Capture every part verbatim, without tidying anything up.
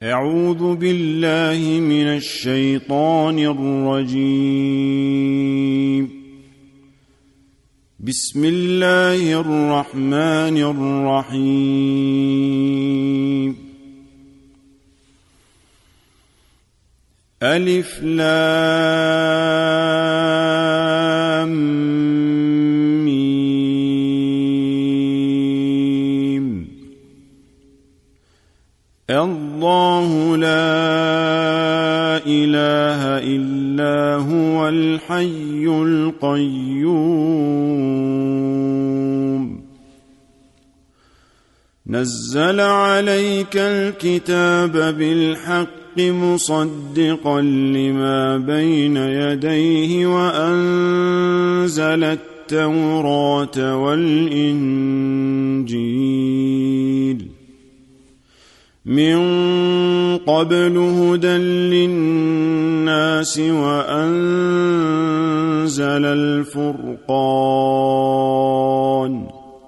أعوذ بالله من الشيطان الرجيم. بسم الله الرحمن الرحيم. ألف لام ميم. الله لا إله إلا هو الحي القيوم. نزل عليك الكتاب بالحق مصدقا لما بين يديه وأنزل التوراة والإنجيل من قبل هدى للناس وأنزل الفرقان.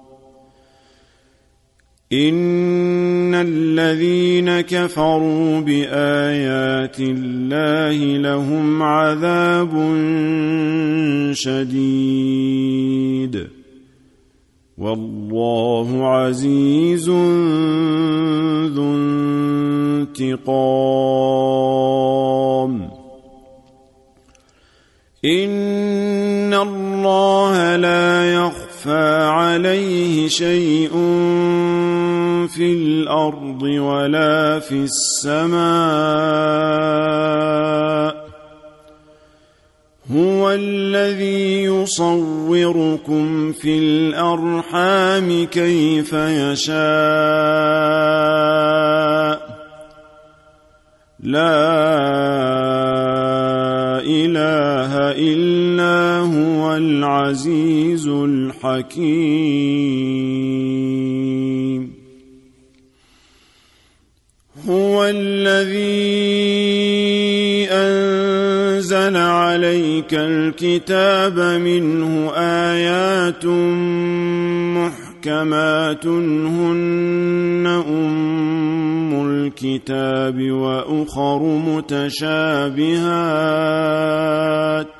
إن الذين كفروا بآيات الله لهم عذاب شديد والله عزيز ذو انتقام. إن الله لا يخفى عليه شيء في الأرض ولا في السماء. هو الذي يصوركم في الأرحام كيف يشاء. لا إله إلا هو العزيز الحكيم. هو الذي أنزل عليك الكتاب منه آيات محكمات هن أم الكتاب وأخر متشابهات.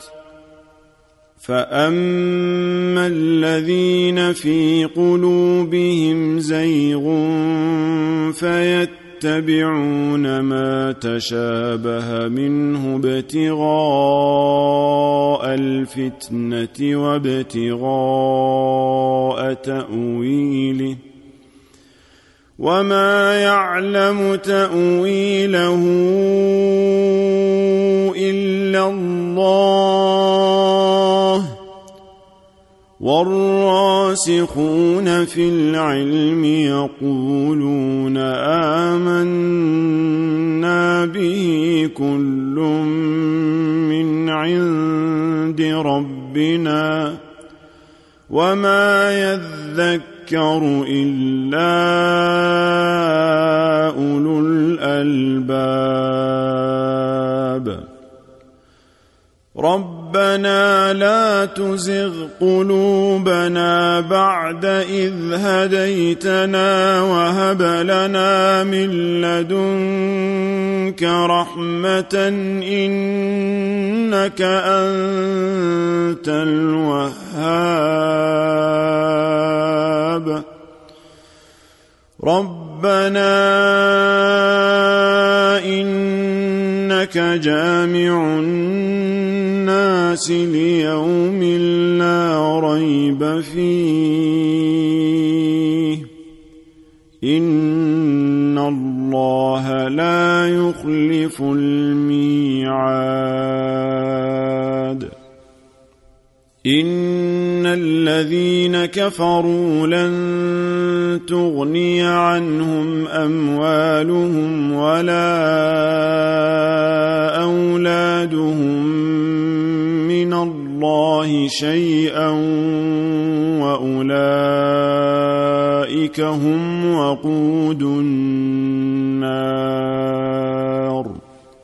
فأما الذين في قلوبهم زيغ فيتبعون ما تشابه منه ابتغاء الفتنة وابتغاء تأويله وما يعلم تأويله إلا الله والراسخون في العلم يقولون آمنا به كل من عند ربنا وما يذكر إلا أولو الألباب. ربنا لا تزغ قلوبنا بعد إذ هديتنا وهب لنا من لدنك رحمة إنك أنت الوهاب. ربنا إنك جامع الناس ليوم لا ريب فيه إن الله لا يخلف الميعاد. إن الذين كفروا لن تغني عنهم أموالهم ولا أولادهم من الله شيئا وأولئك هم وقود النار.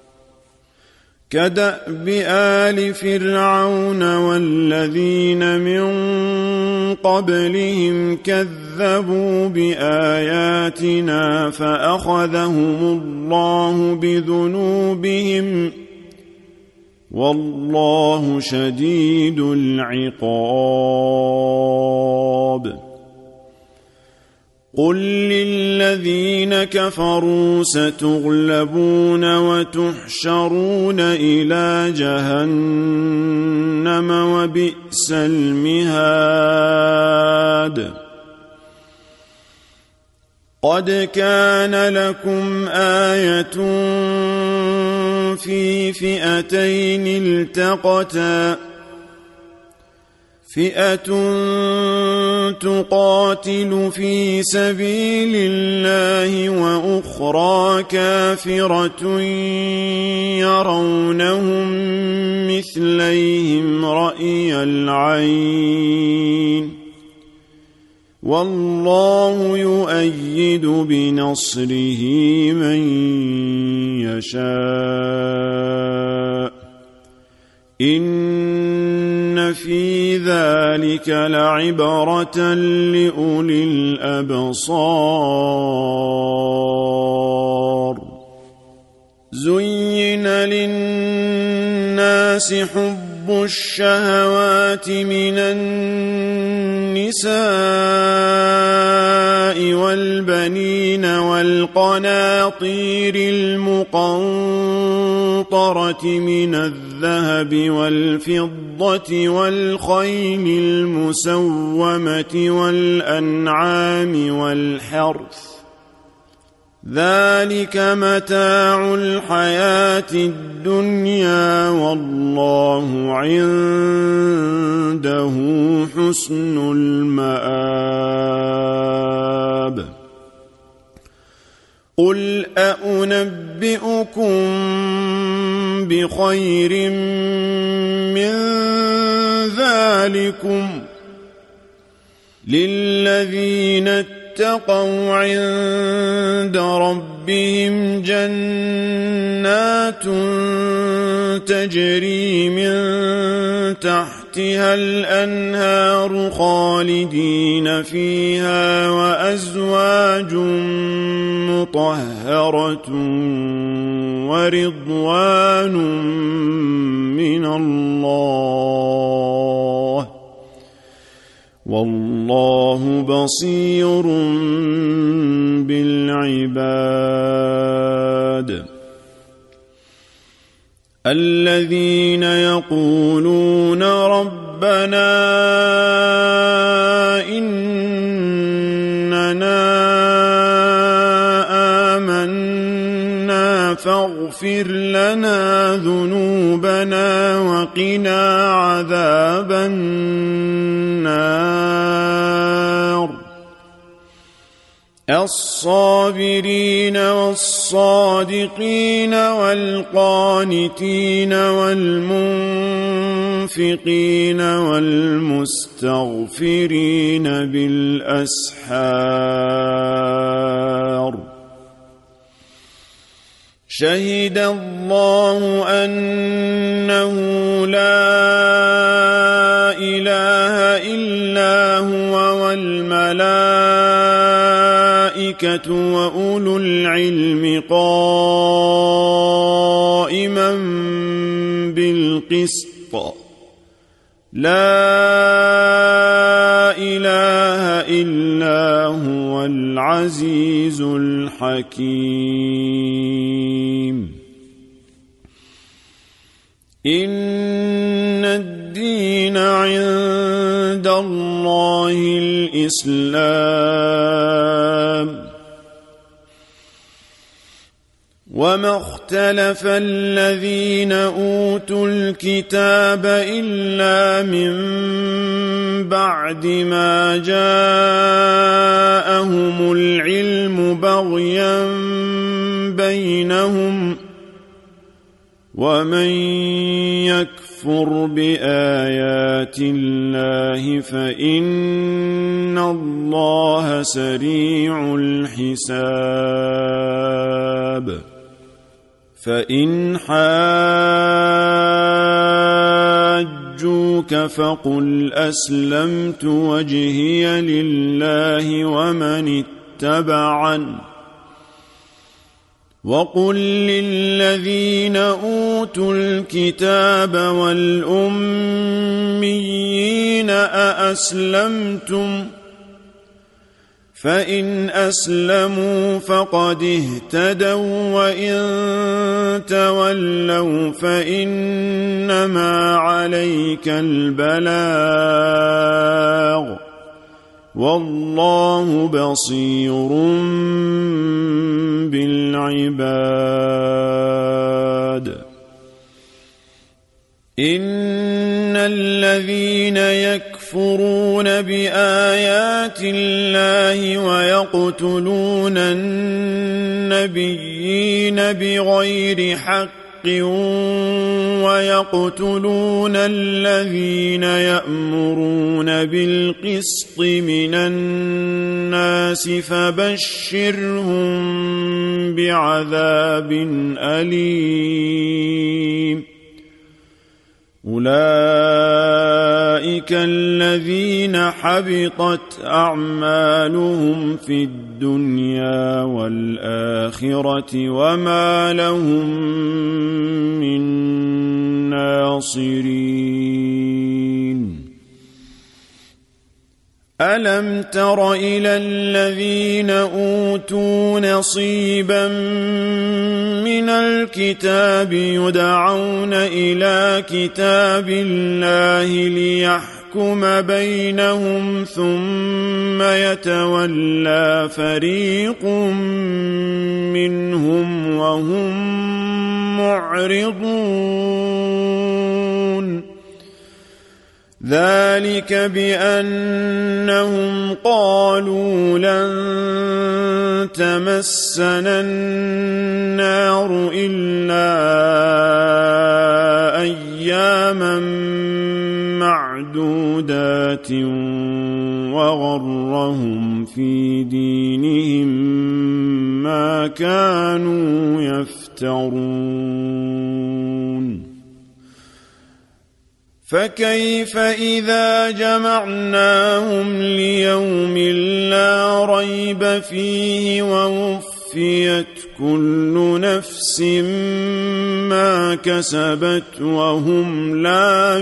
كدأب آل فرعون والذين من قبلهم كذبوا كذبوا بآياتنا فأخذهم الله بذنوبهم والله شديد العقاب قل للذين كفروا ستغلبون وتحشرون إلى جهنم وبئس المهاد قد كان لكم آية في فئتين التقتا فئة تقاتل في سبيل الله وأخرى كافرة يرونهم مثليهم رأي العين والله يؤيد بنصره من يشاء إن في ذلك لعبرة لأولي الأبصار زين للناس حب الشهوات من النساء والبنين والقناطير المقنطرة من الذهب والفضة والخيل المسومة والأنعام والحرث ذلك متاع الحياة الدنيا والله عنده حسن المآب قل أأنبئكم بخير من ذلكم للذين اتقوا عند ربهم جنات تجري من تحتها الأنهار خالدين فيها وأزواج مطهرة ورضوان من الله والله بصير بالعباد الذين يقولون ربنا إننا آمنا فاغفر لنا ذنوبنا وقنا عذاب النار الصابرين والصادقين والقانتين والمنفقين والمستغفرين بالأسحار شهد الله أنه لا إله إلا هو والملائكة وأولو العلم قائما بالقسط لا إله إلا هو العزيز الحكيم إن الدين عند الله الإسلام وما اختلف الذين أوتوا الكتاب إلا من بعد ما جاءهم العلم بغيا بينهم ومن يكفر بآيات الله فإن الله سريع الحساب فإن حاجوك حاجوك فقل أسلمت وجهي لله ومن اتبعني وقل للذين أوتوا الكتاب والأميين أأسلمتم فإن أسلموا فقد اهتدوا وإن تولوا فإنما عليك البلاغ والله بصير بالعباد إن الذين يكفرون بآيات الله ويقتلون النبيين بغير حق ويقتلون الذين يأمرون بالقسط من الناس فبشرهم بعذاب أليم أولئك الذين حبطت أعمالهم في الدنيا والآخرة وما لهم من ناصرين ألم تر إلى الذين أوتوا نصيبا من الكتاب يدعون إلى كتاب الله ليحكم بينهم ثم يتولى فريق منهم وهم معرضون ذلك بأنهم قالوا لن تمسنا النار إلا أياما معدودات وغرهم في دينهم ما كانوا يفترون فكيف إذا جمعناهم ليوم لا ريب فيه ووفيت كل نفس ما كسبت وهم لا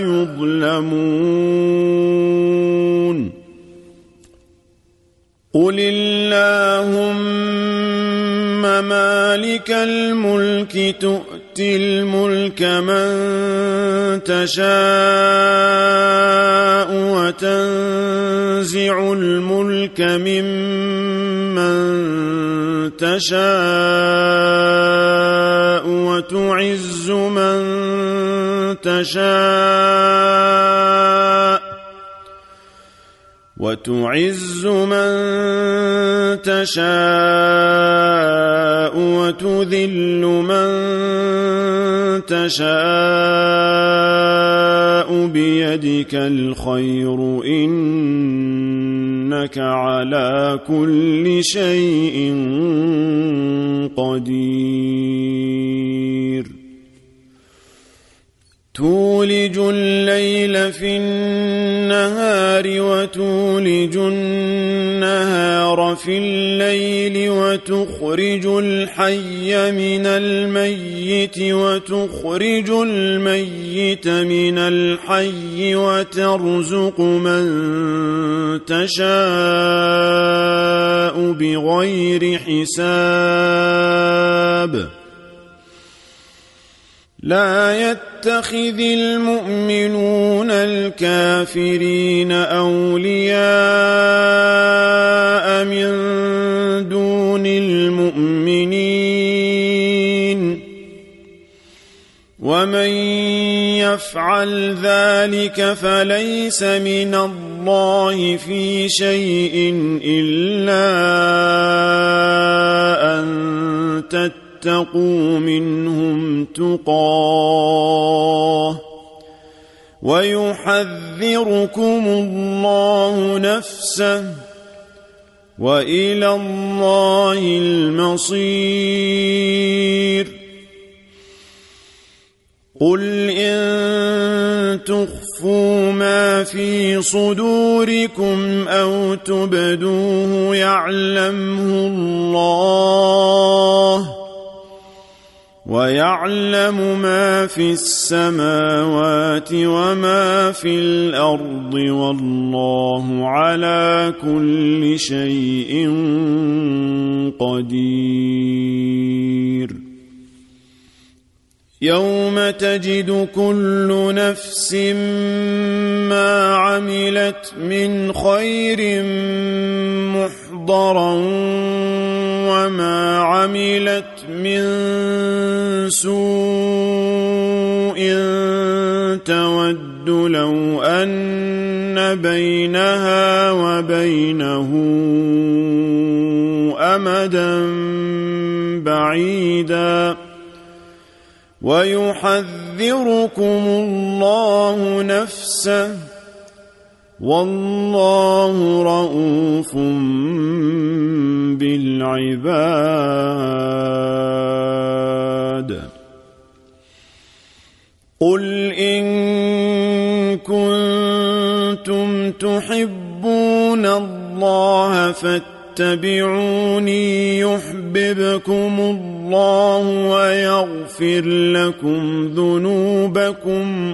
يظلمون قل اللهم مالك الملك تؤتي الملك من تشاء وتنزع الملك ممن تشاء وتعز من تشاء وتعز من تشاء وتذل من تشاء بيدك الخير إنك على كل شيء قدير تولج الليل في النهار وتولج النهار في الليل وتخرج الحي من الميت وتخرج الميت من الحي وترزق من تشاء بغير حساب لا يتخذ المؤمنون الكافرين أولياء من دون المؤمنين ومن يفعل ذلك فليس من الله في شيء إلا أن تتقوا منهم تقاه ويحذركم الله نفسه وإلى الله المصير قل إن تخفوا ما في صدوركم أو تبدوه يعلمه الله ويعلم ما في السماوات وما في الأرض والله على كل شيء قدير. يوم تجد كل نفس ما عملت من خير محضرا وما عملت من سوء تود لو أن بينها وبينه أمدا بعيدا ويحذركم الله نفسه والله رؤوف بالعباد. قل إن كنتم تحبون الله فاتبعوني يحببكم الله ويغفر لكم ذنوبكم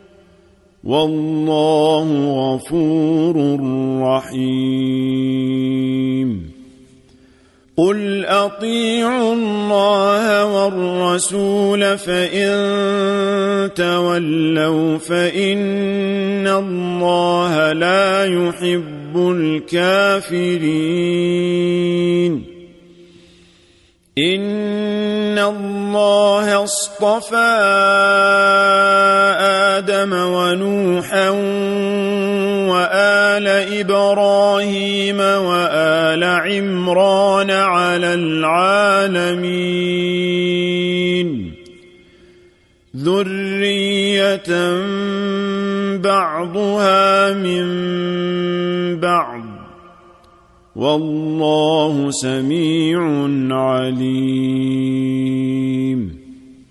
والله غفور رحيم. قل أطيعوا الله والرسول فإن تولوا فإن الله لا يحب الكافرين. إن الله اصطفى آدم ونوحا وآل إبراهيم وآل عمران على العالمين ذرية بعضها من بعض والله سميع عليم.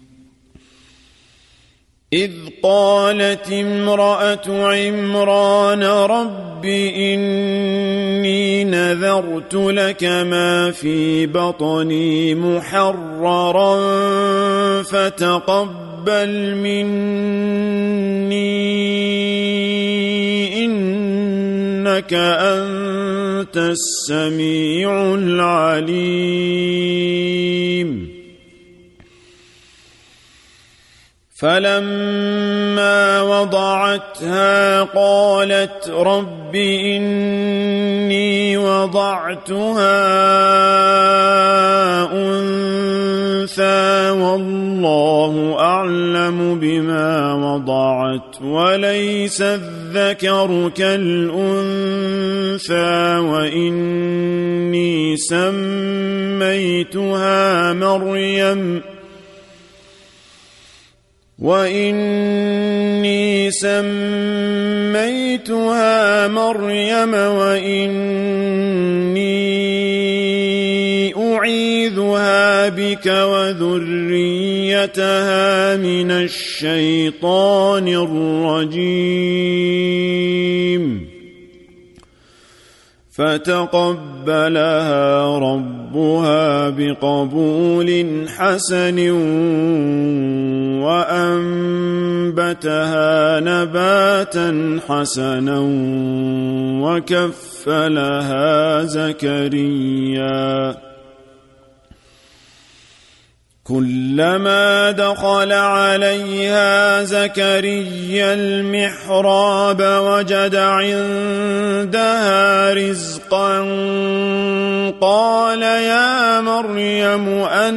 إذ قالت امرأة عمران رب إني نذرت لك ما في بطني محررا فتقبل مني إنك أنت السميع العليم. فلما وضعتها قالت رب إني وضعتها أنثى والله أعلم بما وضعت وليس الذكر كالأنثى وإني سميتها مريم وإني سميتها مريم وإني أعيذها بك وذريتها من الشيطان الرجيم. فتقبلها ربها بقبول حسن وأنبتها نباتا حسنا وكفلها زكريا. كلما دخل عليها زكريا المحراب وجد عندها رزقا قال يا مريم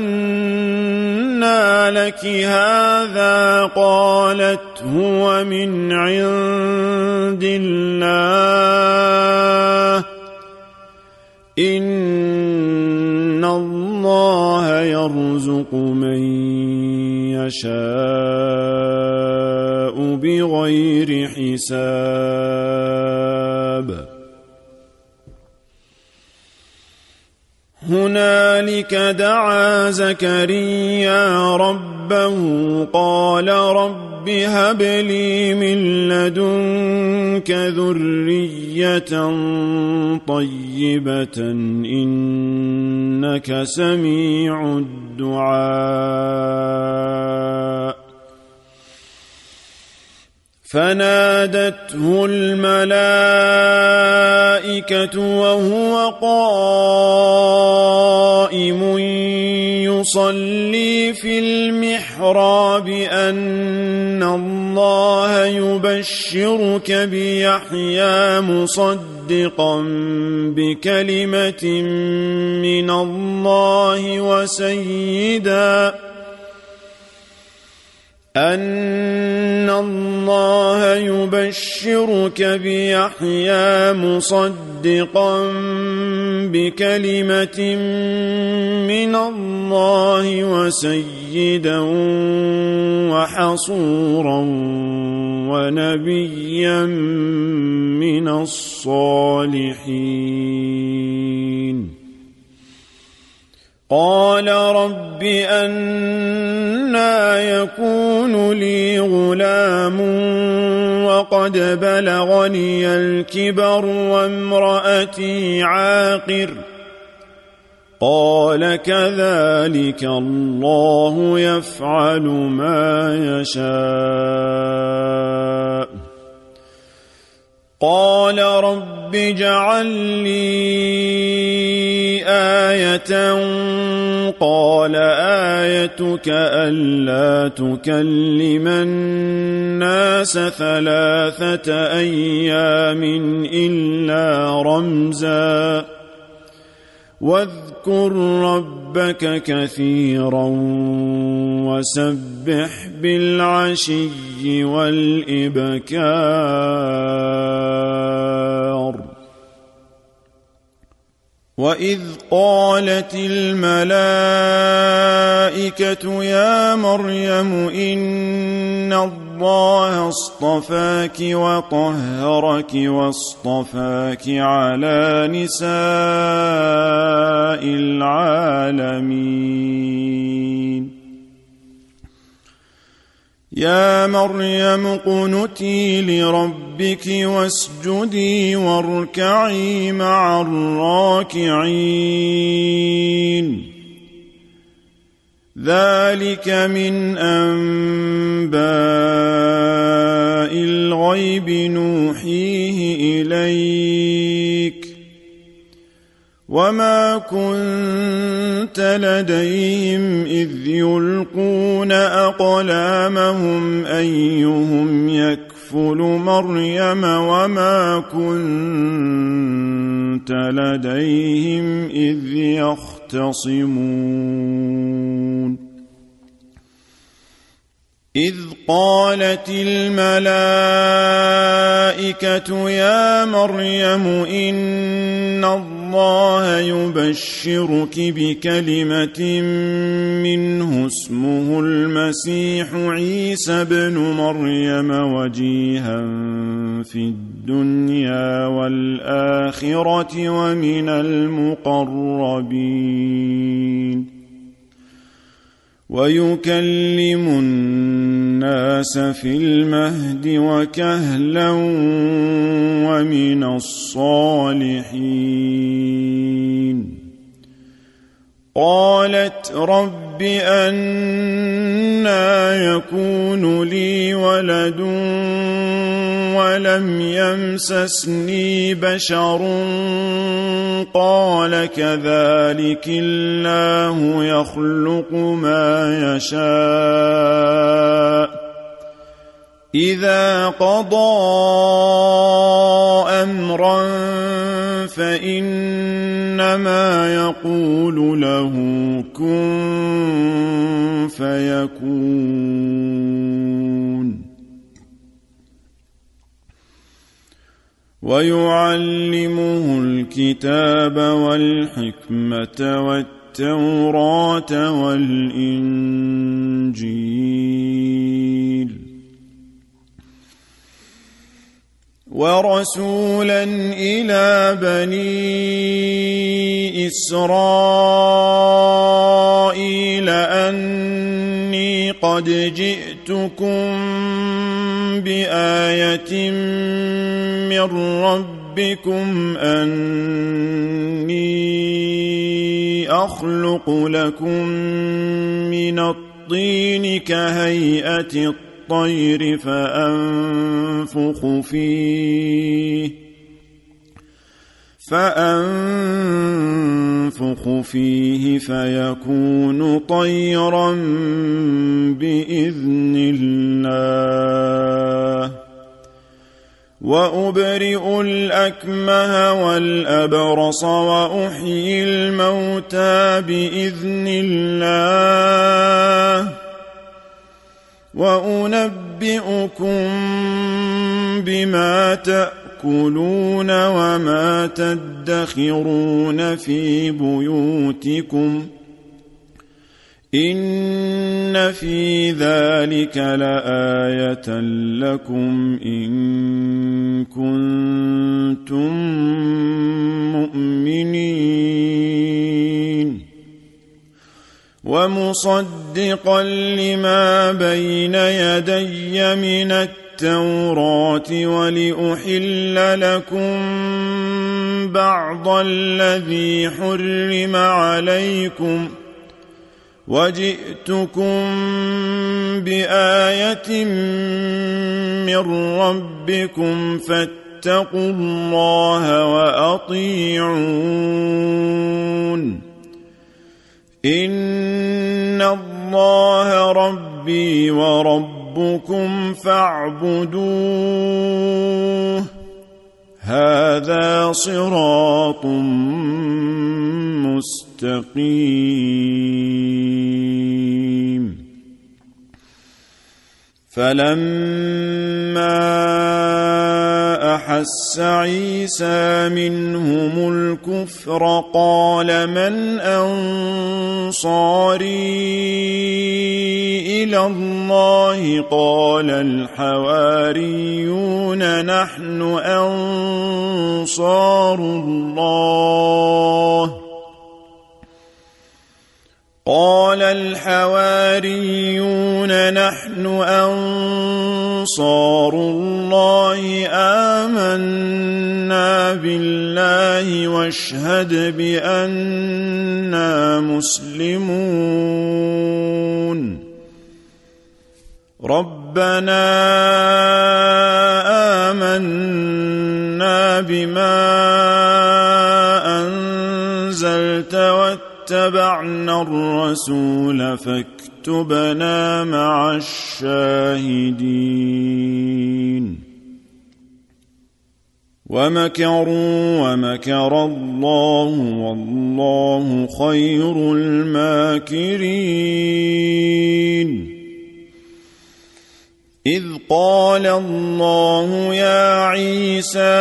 أنى لك هذا قالت هو من عند الله إن الله يرزق من يشاء بغير حساب. هنالك دعا زكريا ربه قال رب هب لي من لدنك ذرية طيبة إنك سميع الدعاء فنادته الملائكة وهو قائم يصلي في المحراب أن الله يبشرك بيحيى مصدقا بكلمة من الله وسيدا أن الله يبشرك بيحيى مصدقا بكلمة من الله وسيدا وحصورا ونبيا من الصالحين قال رب أنى يكون لي غلام وقد بلغني الكبر وامرأتي عاقر قال كذلك الله يفعل ما يشاء قال رب اجعل لي آية قال آيتك ألا تكلم الناس ثلاثة أيام إلا رمزا واذكر ربك كثيرا وسبح بالعشي والإبكار وإذ قالت الملائكة يا مريم إن الله اصطفاك وطهرك واصطفاك على نساء العالمين يا مريم اقنتي لربك واسجدي واركعي مع الراكعين ذلك من أنباء الغيب نوحيه إليك وما كنت لديهم إذ يلقون أقلامهم أيهم يكفل مريم وما كنت لديهم إذ يختصمون إذ قالت الملائكة يا مريم إن الله يبشرك بكلمة منه اسمه المسيح عيسى بن مريم وجيها في الدنيا والآخرة ومن المقربين ويكلم الناس في المهد وكهلا ومن الصالحين قالت رب أنى يكون لي ولد ولم يمسسني بشر قال كذلك الله يخلق ما يشاء إذا قضى أمرا فإنما يقول له كن فيكون ويعلمه الكتاب والحكمة والتوراة والإنجيل ورسولا إلى بني إسرائيل أني قد جئتكم بآية من ربكم أني أخلق لكم من الطين كهيئة الطير فأنفخ فيه فأنفخ فيه فيكون طيرا بإذن الله وأبرئ الأكمه والأبرص وأحيي الموتى بإذن الله وأنبئكم بما تأكلون وما تدخرون في بيوتكم إن في ذلك لآية لكم إن كنتم مؤمنين ومصدقا لما بين يدي من التوراة ولأحل لكم بعض الذي حرم عليكم وجئتكم بآية من ربكم فاتقوا الله وأطيعون إن الله ربي وربكم فاعبدوه هذا صراط مستقيم فلما أحس عيسى منهم الكفر قال من أنصاري إلى الله قال الحواريون نحن أنصار الله قال الحواريون نحن أنصار الله آمنا بالله واشهد بأننا مسلمون ربنا آمنا بما أنزلت واتبعنا الرسول فاكتبنا مع الشاهدين ومكروا ومكر الله والله خير الماكرين إذ قال الله يا عيسى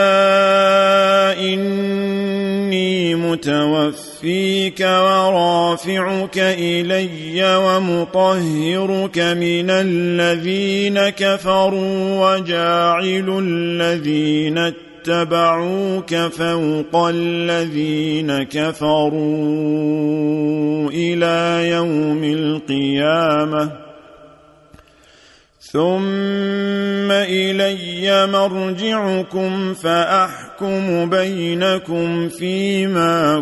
إني متوفيك ورافعك إلي ومطهرك من الذين كفروا وجاعل الذين اتبعوك فوق الذين كفروا إلى يوم القيامة ثم إلي مرجعكم فأحكم بينكم فيما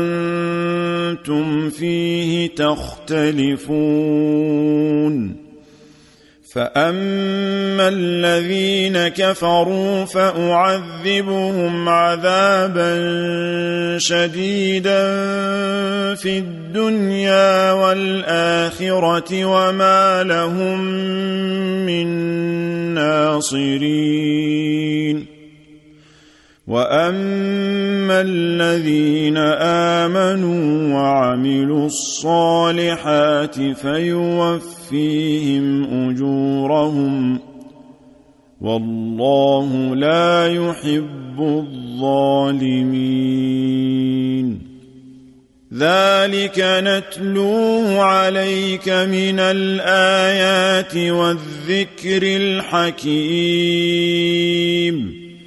كنتم فيه تختلفون فأما الذين كفروا فأعذبهم عذابا شديدا في الدنيا والآخرة وما لهم من ناصرين وأما الذين آمنوا وعملوا الصالحات فيوفيهم أجورهم والله لا يحب الظالمين ذلك نتلوه عليك من الآيات والذكر الحكيم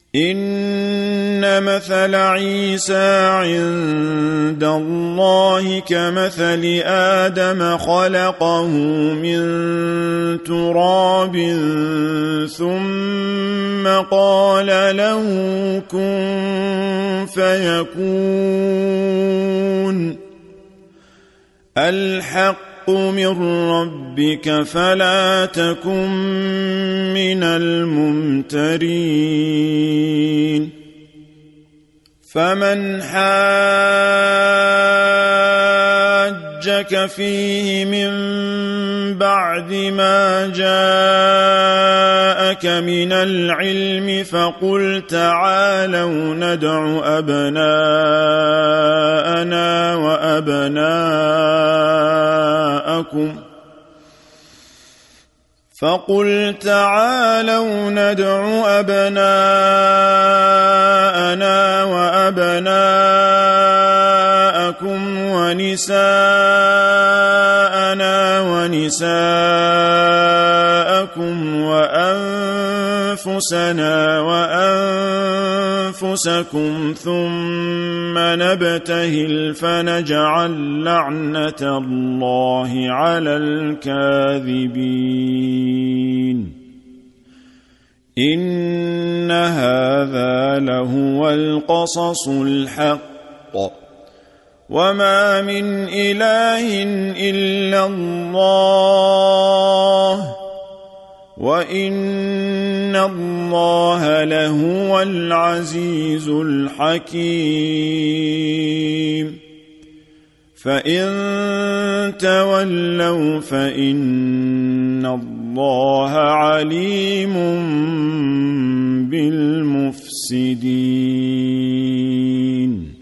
إن مثل عيسى عند الله كمثل آدم خلقه من تراب ثم قال له كن فيكون الحق من ربك فلا تكن من الممترين فمن حاجك فيه من بعد ما جاءك من العلم فقل تعالوا ندع أبناءنا وأبناءكم فقل تعالوا ندع أبناءنا وأبناءكم ونساءنا ونساءكم وأنفسنا وأنفسكم ثم نبتهل فنجعل لعنة الله على الكاذبين إن هذا لهو القصص الحق وما من إله إلا الله وإن الله لهو العزيز الحكيم فإن تولوا فإن الله عليم بالمفسدين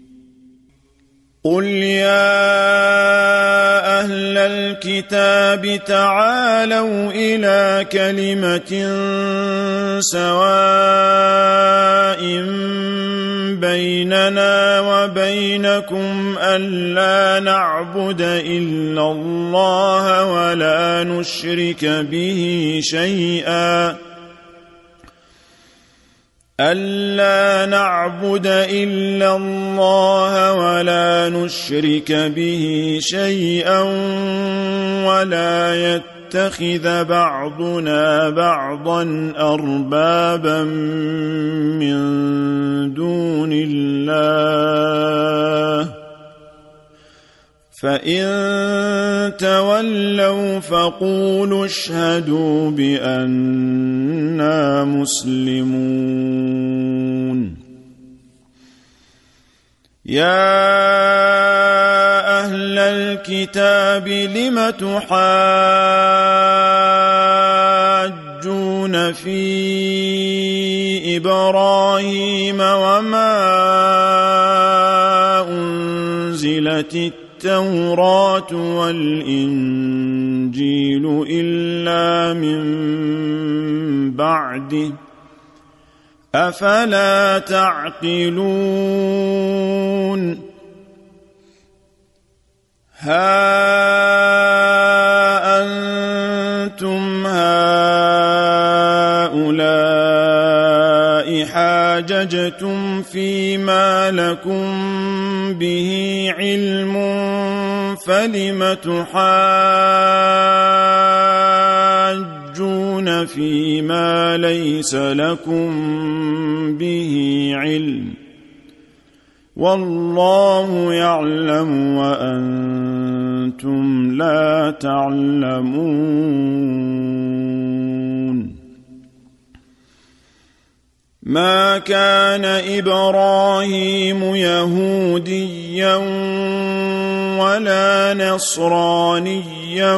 قل يا أهل الكتاب تعالوا إلى كلمة سواء بيننا وبينكم ألا نعبد إلا الله ولا نشرك به شيئا ألا نعبد إلا الله ولا نشرك به شيئا ولا يتخذ بعضنا بعضا أربابا من دون الله فإن تولوا فقولوا اشهدوا بأننا مسلمون يا أهل الكتاب لم تحاجون في إبراهيم وما أنزلت التوراة والإنجيل إلا من بعده أفلا تعقلون ها أنتم هؤلاء حاججتم فيما لكم به علم فلم تحاجون فيما ليس لكم به علم والله يعلم وأنتم لا تعلمون ما كان إبراهيم يهوديا ولا نصرانيا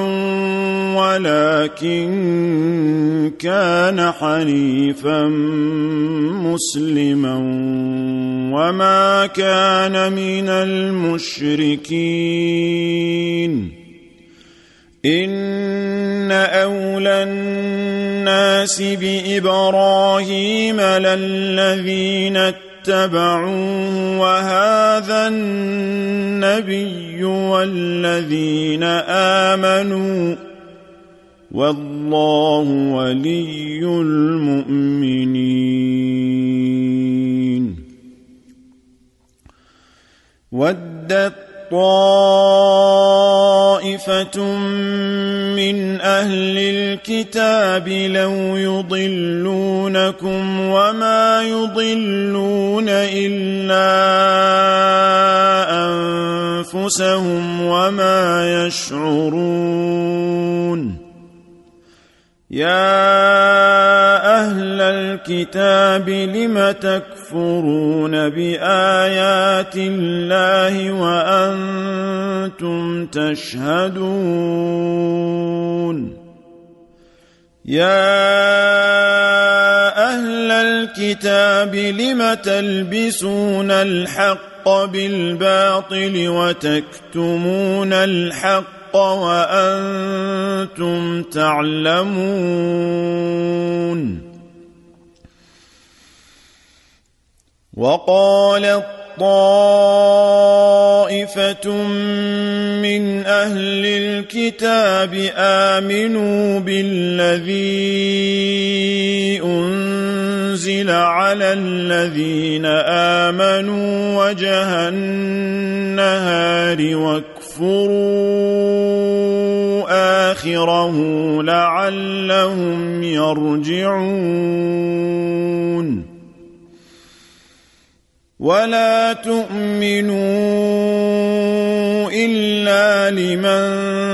ولكن كان حنيفا مسلما وما كان من المشركين إن أولى الناس بإبراهيم للذين اتبعوه وهذا النبي والذين آمنوا والله ولي المؤمنين ودت طائفة من أهل الكتاب لو يضلونكم وما يضلون إلا أنفسهم وما يشعرون. يا أهل الكتاب لم تكفرون بآيات الله وأنتم تشهدون. يا أهل الكتاب لم تلبسون الحق بالباطل وتكتمون الحق وأنتم تعلمون. وقالت طائفة من أهل الكتاب آمنوا بالذي أنزل على الذين آمنوا وجه النهار واكفروا آخره لعلهم يرجعون. ولا تؤمنوا إلا لمن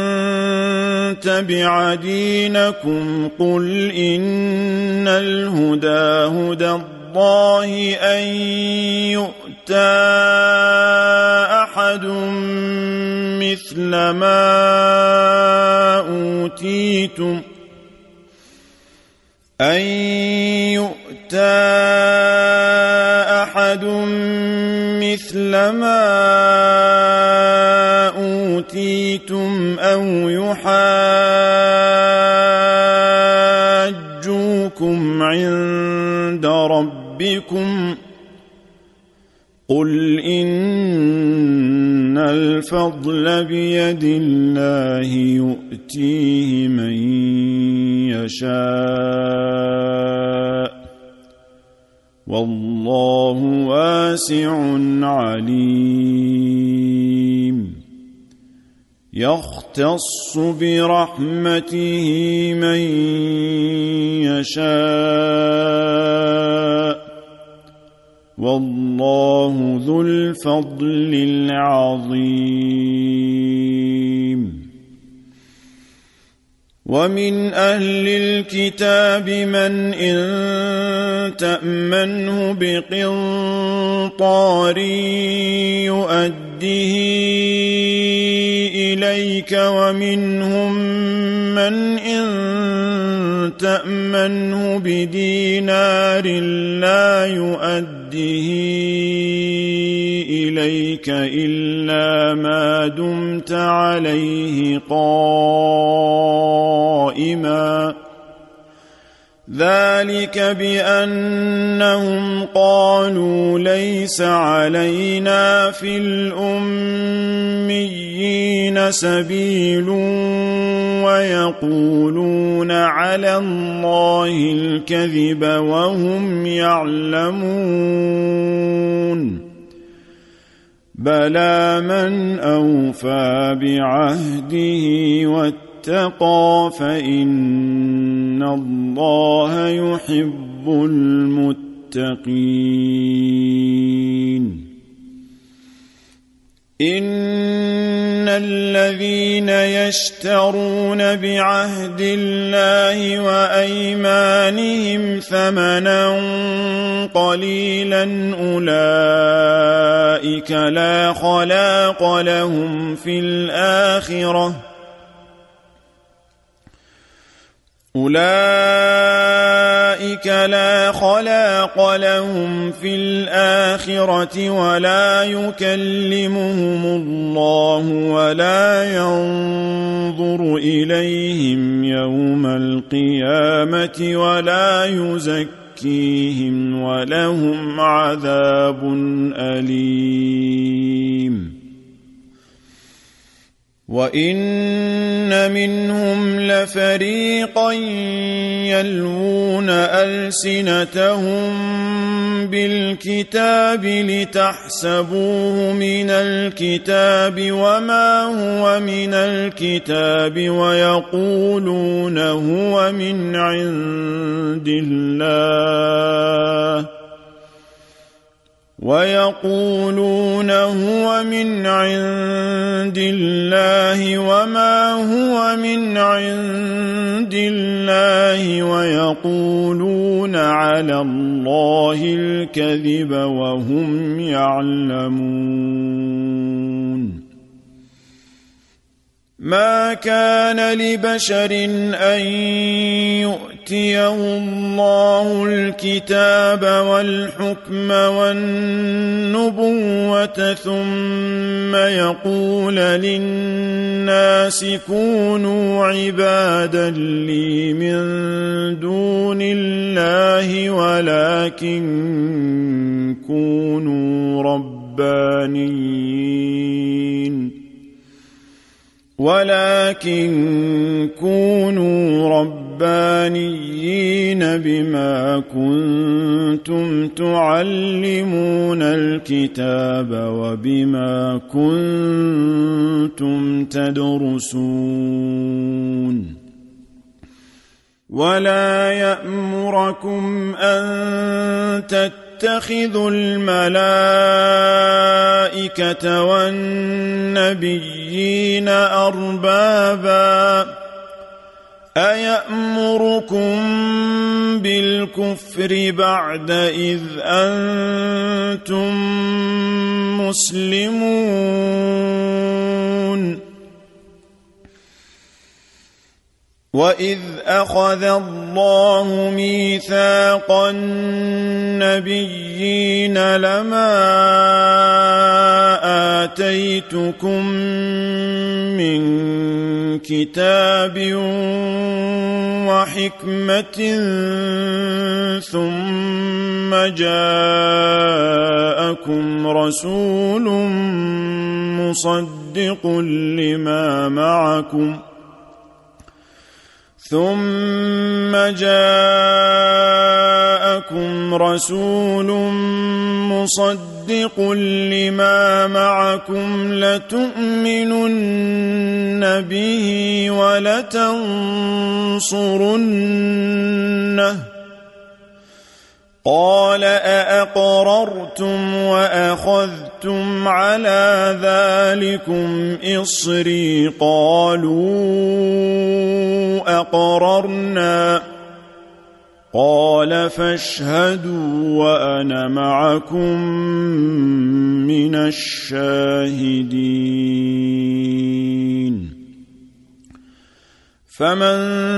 تبع دينكم قل إن الهدى هدى الله أن يؤتى أحد مثل ما أوتيتم أن يؤتى أحد مثل ما أوتيتم أو يحاجوكم عند ربكم قل إن الفضل بيد الله يؤتيه من يشاء والله واسع عليم. يختص برحمته من يشاء والله ذو الفضل العظيم. ومن أهل الكتاب من إن تأمنه بقنطار يؤديه إليك ومنهم من إن تأمنه بدينار لا يؤديه إليك إلا ما دمت عليه قائما ذلك بأنهم قالوا ليس علينا في الأميين سبيل ويقولون على الله الكذب وهم يعلمون. بلى من أوفى بعهده واتقى فإن الله يحب المتقين. إن الذين يشترون بعهد الله وأيمانهم ثمنا قليلا أولئك لا خلاق لهم في الآخرة أولئك لا خلاق لهم في الآخرة ولا يكلمهم الله ولا ينظر إليهم يوم القيامة ولا يزكيهم ولهم عذاب أليم. وإن منهم لفريقا يلوون ألسنتهم بالكتاب لتحسبوه من الكتاب وما هو من الكتاب ويقولون هو من عند الله ويقولون هو من عند الله وما هو من عند الله ويقولون على الله الكذب وهم يعلمون. ما كان لبشر أن يؤتيه الله الكتاب والحكم والنبوة ثم يقول للناس كونوا عبادا لي من دون الله ولكن كونوا ربانيين ولكن كونوا ربانيين بما كنتم تعلمون الكتاب وبما كنتم تدرسون. ولا يأمركم أن تتخذوا الملائكة والنبيين أربابا أيأمركم بالكفر بعد إذ أنتم مسلمون. وإذ أخذ الله ميثاق النبيين لما آتيتكم من كتاب وحكمة ثم جاءكم رسول مصدق لما معكم ثم جاءكم رسول مصدق لما معكم لتؤمنن به ولتنصرنه قال أأقررتم وأخذتم على ذلكم إصري قالوا أقررنا قال فاشهدوا وأنا معكم من الشاهدين. فمن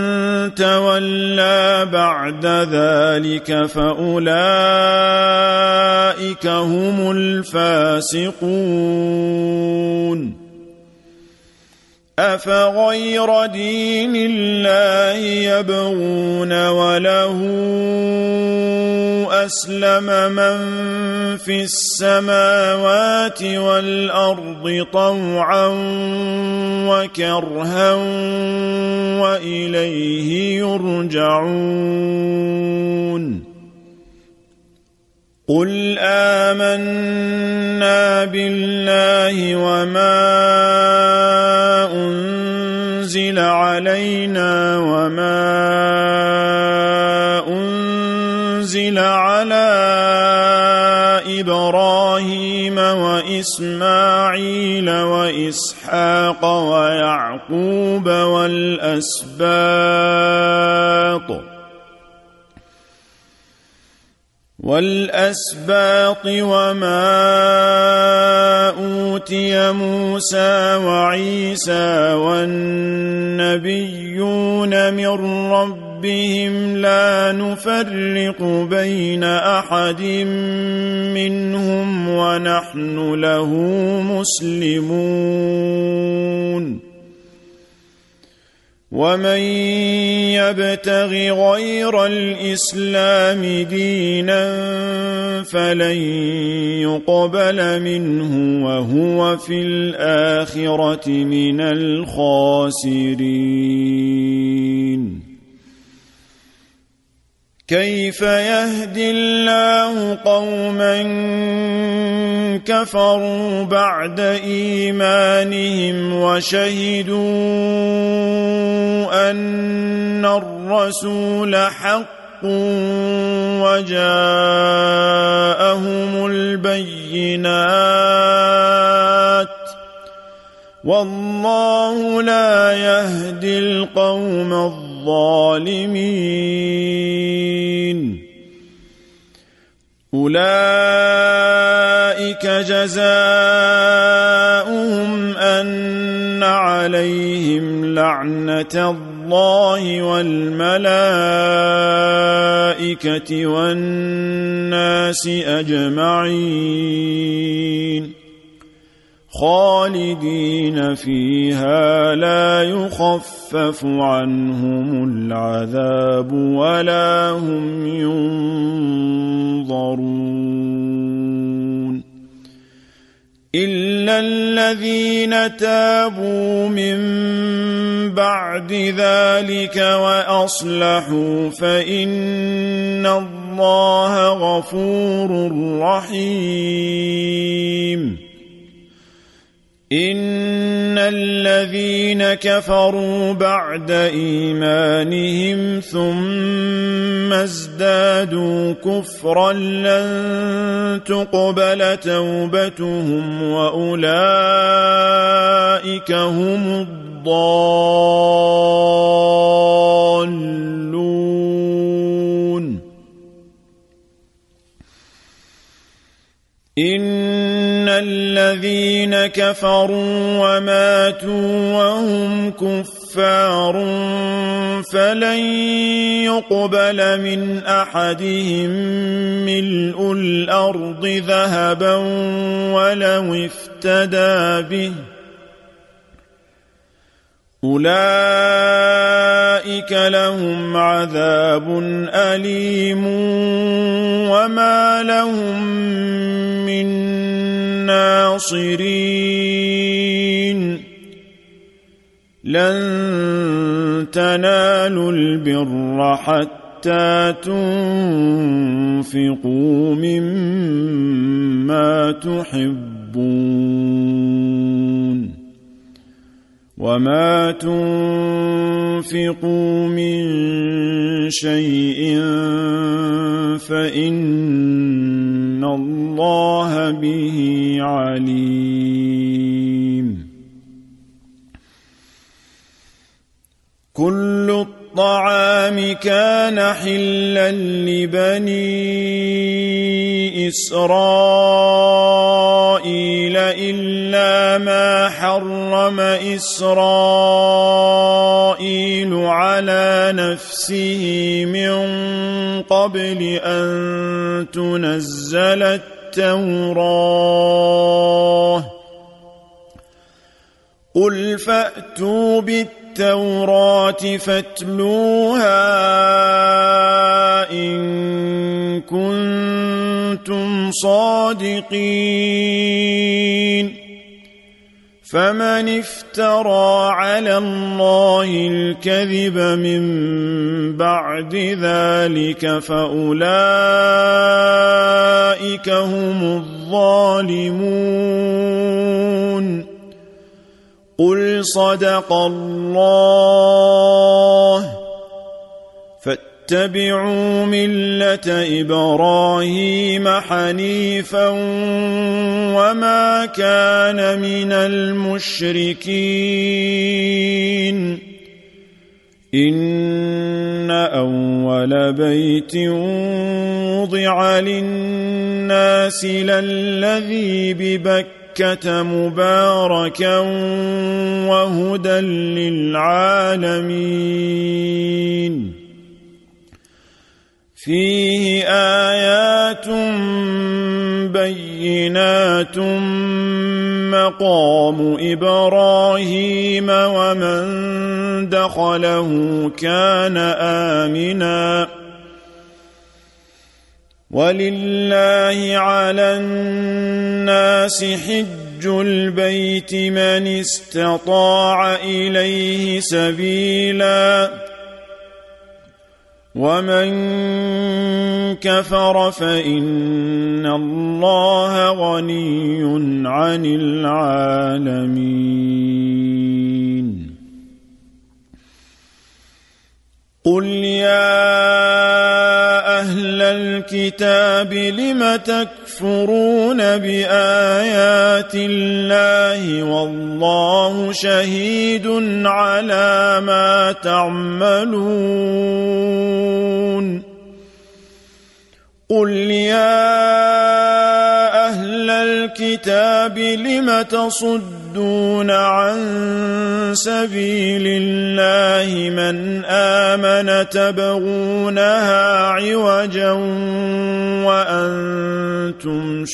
تولى بعد ذلك فأولئك هم الفاسقون. أفغير دين الله يبغون وله أسلم من في السماوات والأرض طوعا وكرها وإليه يرجعون. قل آمنا بالله وما أنزل علينا وما أنزل على إبراهيم وإسماعيل وإسحاق ويعقوب والأسباط والأسباط وما أوتي موسى وعيسى والنبيون من ربهم لا نفرق بين أحد منهم ونحن له مسلمون. ومن يبتغ غير الإسلام دينا فلن يقبل منه وهو في الآخرة من الخاسرين. كيف يهدي الله قوما كفروا بعد إيمانهم وشهدوا أن الرسول حق وجاءهم البينات والله لا يهدي القوم الظالمين. أولئك جزاؤهم أن عليهم لعنة الله والملائكة والناس أجمعين خالدين فيها لا يخفف عنهم العذاب ولا هم ينظرون إلا الذين تابوا من بعد ذلك وأصلحوا فإن الله غفور رحيم. إن الذين كفروا بعد إيمانهم ثم ازدادوا كفرا لن تقبل توبتهم وأولئك هم الضالون. إن الذين كفروا وماتوا وهم كفار فلن يقبل من أحدهم ملء الأرض ذهبا ولو افتدى به أولئك لهم عذاب أليم وما لهم من ناصرين. لن تنالوا البر حتى تنفقوا مما تحبون وما تنفقوا من شيء فإن الله به عليم. كل الطعام كان حلا لبني إسرائيل إلا ما حرم إسرائيل على نفسه من قبل أن تنزل التوراة قل فأتوا بالتوراة التوراة فاتلوها إن كنتم صادقين. فمن افترى على الله الكذب من بعد ذلك فأولئك هم الظالمون. قل صدق الله فاتبعوا ملة إبراهيم حنيفا وما كان من المشركين. إن أول بيت وضع للناس للذي ببكة مباركا وهدى للعالمين. فيه آيات بينات مقام إبراهيم ومن دخله كان آمنا ولله على الناس حج البيت من استطاع إليه سبيلا ومن كفر فإن الله غني عن العالمين قل يا أهل الكتاب لم تكفرون بآيات الله والله شهيد على ما تعملون قل يا أهل الكتاب لم تصدون عن سبيل الله من آمن تبغونها عوجا وأنتم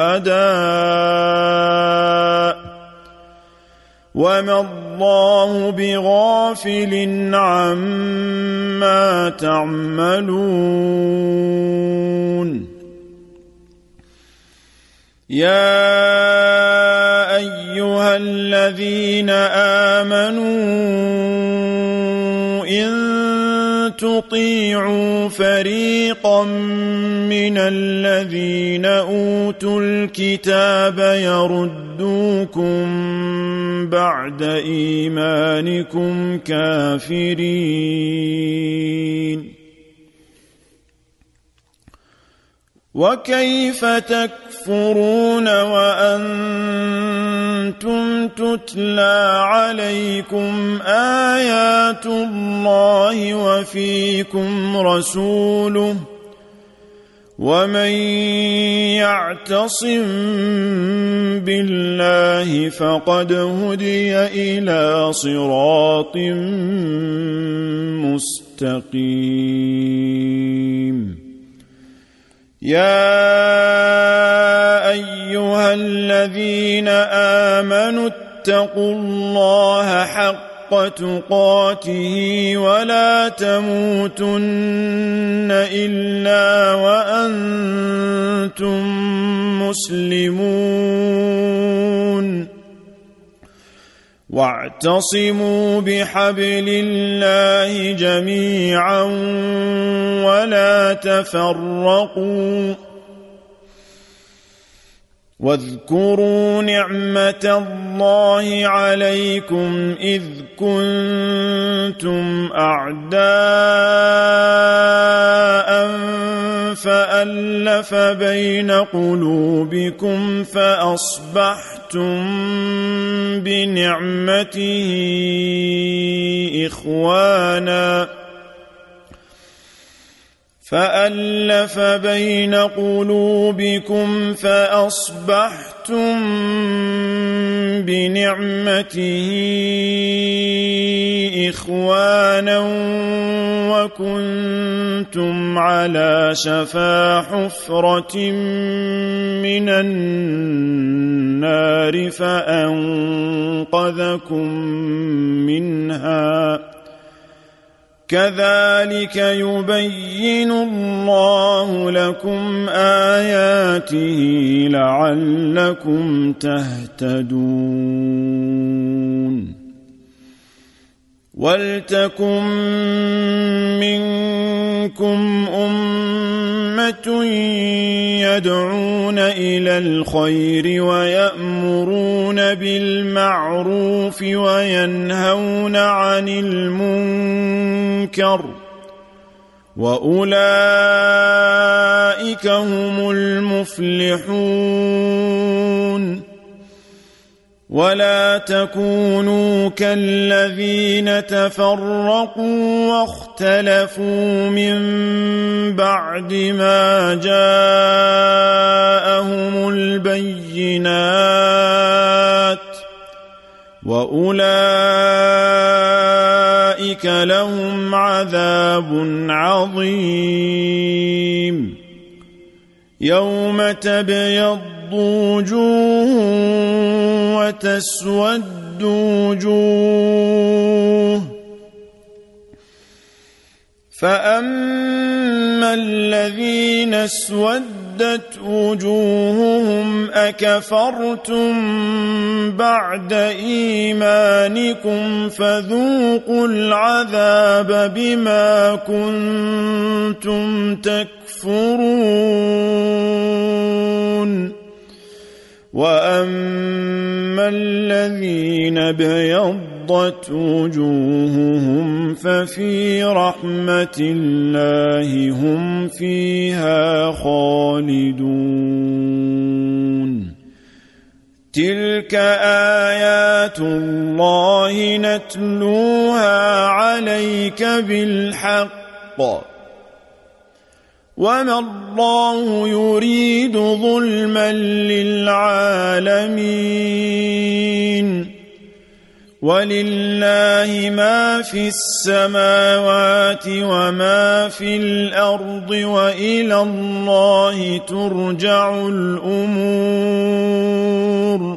شهداء وما الله بغافل عما تعملون يا أيها الذين آمنوا إن تطيعوا فريقا من الذين أوتوا الكتاب يردوكم بعد إيمانكم كافرين وكيف تكفرون وأنتم تتلى عليكم آيات الله وفيكم رسوله ومن يعتصم بالله فقد هدي إلى صراط مستقيم يا أيها الذين آمنوا اتقوا الله حق تقاته ولا تموتن إلا وأنتم مسلمون واعتصموا بحبل الله جميعا ولا تفرقوا واذكروا نعمة الله عليكم إذ كنتم أعداء فألف بين قلوبكم فأصبحتم بنعمته إخوانا فألف بين قلوبكم فأصبحتم بنعمته إخوانا وكنتم على شفا حفرة من النار فأنقذكم منها كذلك يبين الله لكم آياته لعلكم تهتدون ولتكن منكم أمة يدعون إلى الخير ويأمرون بالمعروف وينهون عن المنكر وأولئك هم المفلحون ولا تكونوا كالذين تفرقوا واختلفوا من بعد ما جاءهم البينات وأولئك لهم عذاب عظيم يوم تبيض وجوه وتسود وجوه فأما الذين اسودت وجوههم أكفرتم بعد إيمانكم فذوقوا العذاب بما كنتم تكفرون وأما الذين ابيضت وجوههم ففي رحمة الله هم فيها خالدون تلك آيات الله نتلوها عليك بالحق وما الله يريد ظلما للعالمين ولله ما في السماوات وما في الأرض وإلى الله ترجع الأمور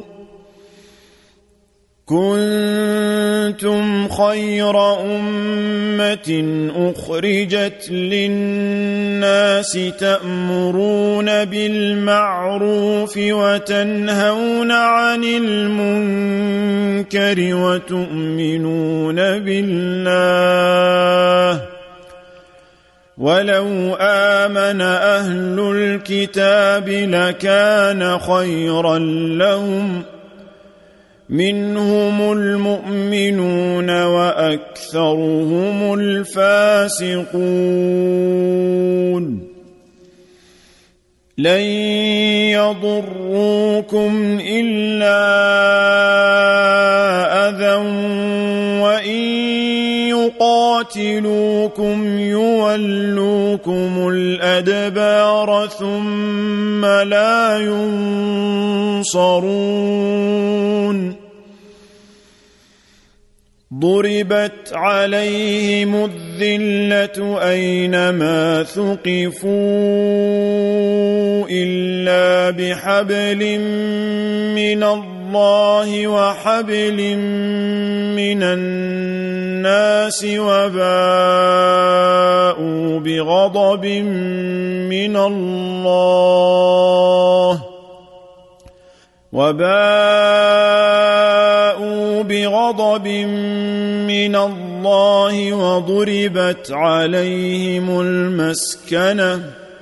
كنتم خير أمة أخرجت للناس تأمرون بالمعروف وتنهون عن المنكر وتؤمنون بالله ولو آمن أهل الكتاب لكان خيرا لهم منهم المؤمنون وأكثرهم الفاسقون لن يضروكم إلا أذى وإن يقاتلوكم يولوكم الأدبار ثم لا ينصرون ضربت عليهم الذلة أينما ثقفوا إلا بحبل من الله وحبل من الناس وباءوا بغضب من الله وباءوا بغضب من الله وضربت عليهم المسكنة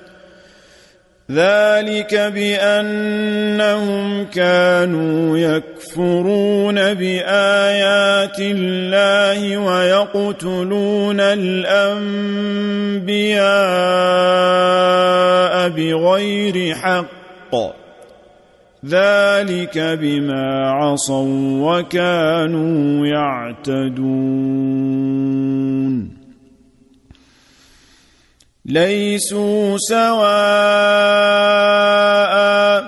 ذلك بأنهم كانوا يكفرون بآيات الله ويقتلون الأنبياء بغير حق ذلك بما عصوا وكانوا يعتدون ليسوا سواء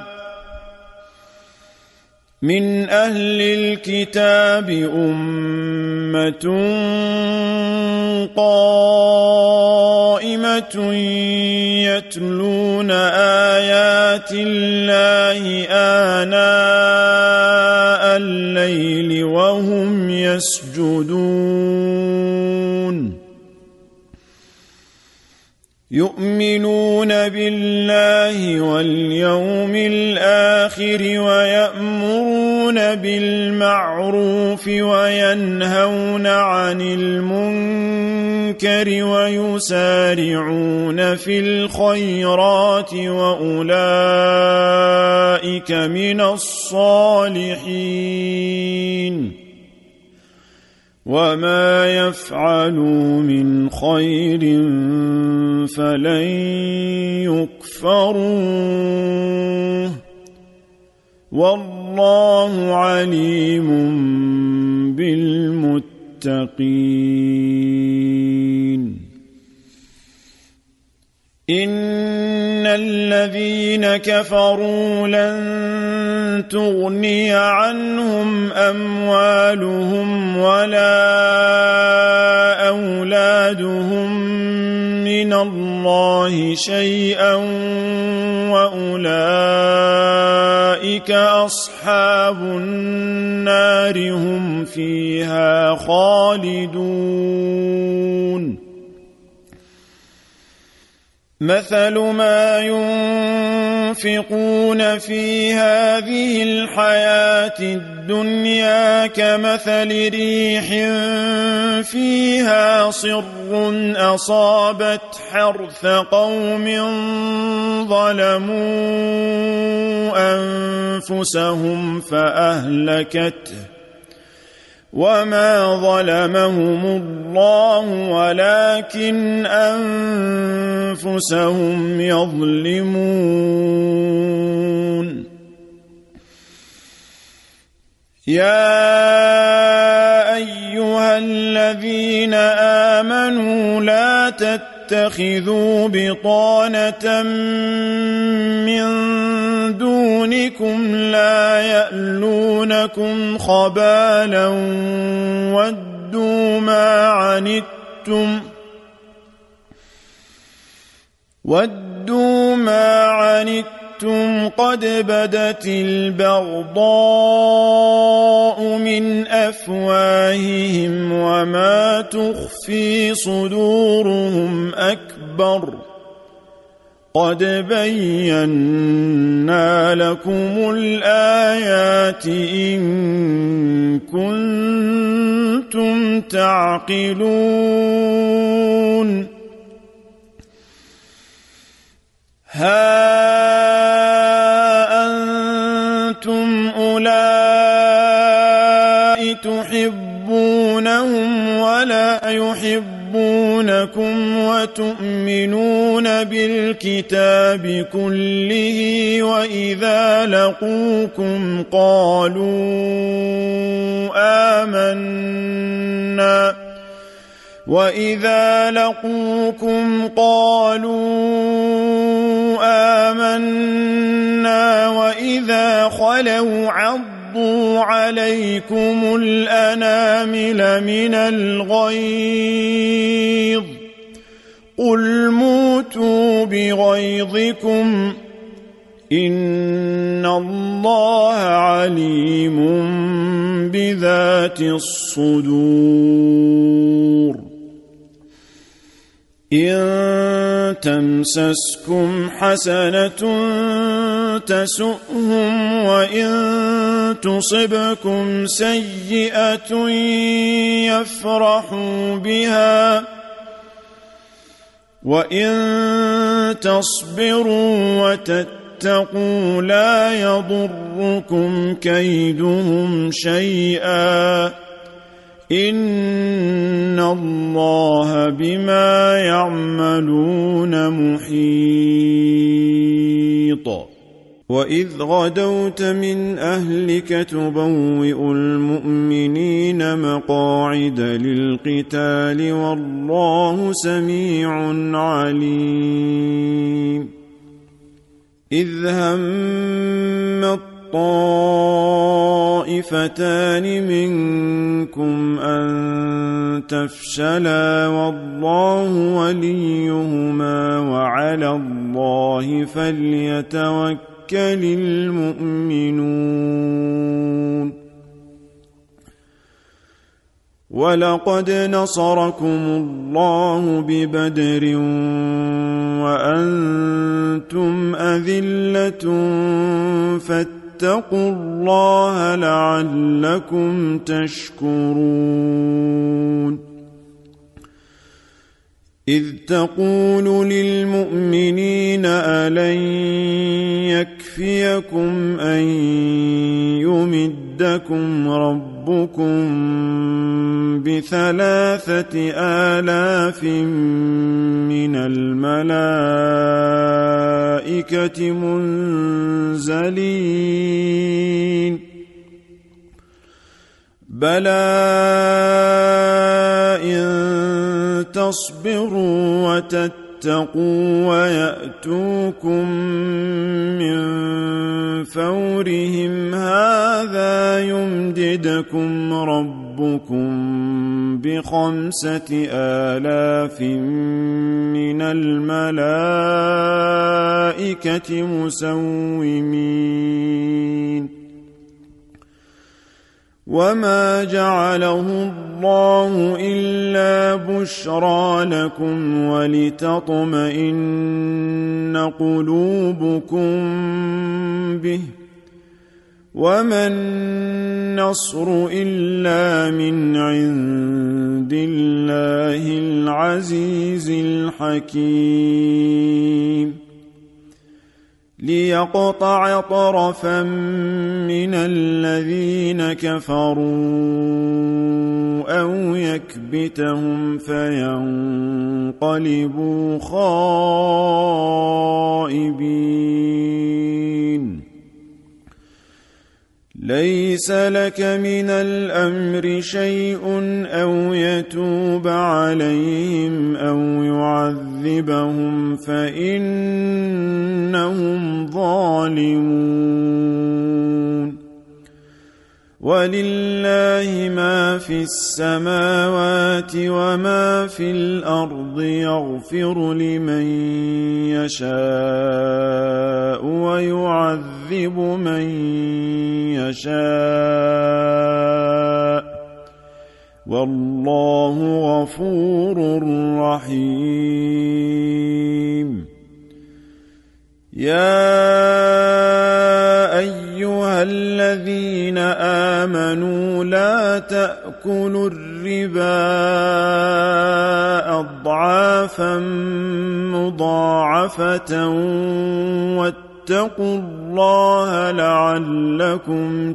من أهل الكتاب أمة قائمة يتلون آيات الله آناء الليل وهم يسجدون يؤمنون بالله واليوم الآخر ويأمرون بالمعروف وينهون عن المنكر ويسارعون في الخيرات وأولئك من الصالحين وما يفعلوا من خير فلن يكفروه والله عليم بالمتقين إن الذين كفروا لن تغني عنهم أموالهم ولا أولادهم من الله شيئا وأولئك أصحاب النار هم فيها خالدون مثل ما ينفقون في هذه الحياة الدنيا كمثل ريح فيها صر أصابت حرث قوم ظلموا أنفسهم فأهلكته وما ظلمهم الله ولكن أنفسهم يظلمون يا أيها الذين آمنوا لا تتخذوا بطانة من دونكم لا يألونكم خبالا ودوا ما عنتم ودوا ما عنتم قد بدت البغضاء من أفواههم وما تخفي صدورهم أكبر قد بينا لكم الآيات إن كنتم تعقلون ها أنتم أولئك تحبونهم ولا يحبونكم وتؤمنون بالكتاب كله وإذا لقوكم قالوا آمنا وإذا لقوكم قالوا آمنا وإذا خلوا عضوا عليكم الأنامل من الغيظ قل موتوا بغيظكم إن الله عليم بذات الصدور إن تمسسكم حسنة تسؤهم وإن تصبكم سيئة يفرحوا بها وإن تصبروا وتتقوا لا يضركم كيدهم شيئا إن الله بما يعملون محيط وإذ غدوت من أهلك تبوئ المؤمنين مقاعد للقتال والله سميع عليم إذ هم طائفتان منكم أن تفشلا والله وليهما وعلى الله فليتوكل المؤمنون ولقد نصركم الله ببدر وأنتم أذلة فاتقوا الله لعلكم تشكرون إذ تقول للمؤمنين ألن يكفيكم أن يمدكم ربكم بثلاثة آلاف من الملائكة منزلين بلى إن تصبروا وتتقوا ويأتوكم من فورهم هذا يمددكم ربكم ربكم بخمسة آلاف من الملائكة مسومين وما جعله الله إلا بشرى لكم ولتطمئن قلوبكم به وما النصر إلا من عند الله العزيز الحكيم ليقطع طرفا من الذين كفروا أو يكبتهم فينقلبوا خائبين ليس لك من الأمر شيء أو يتوب عليهم أو يعذبهم فإنهم ظالمون ولله ما في السماوات وما في الأرض يغفر لمن يشاء ويعذب من يشاء والله غفور رحيم يا أيها الذين آمنوا لا تأكلوا الربا أضعافا مضاعفة واتقوا الله لعلكم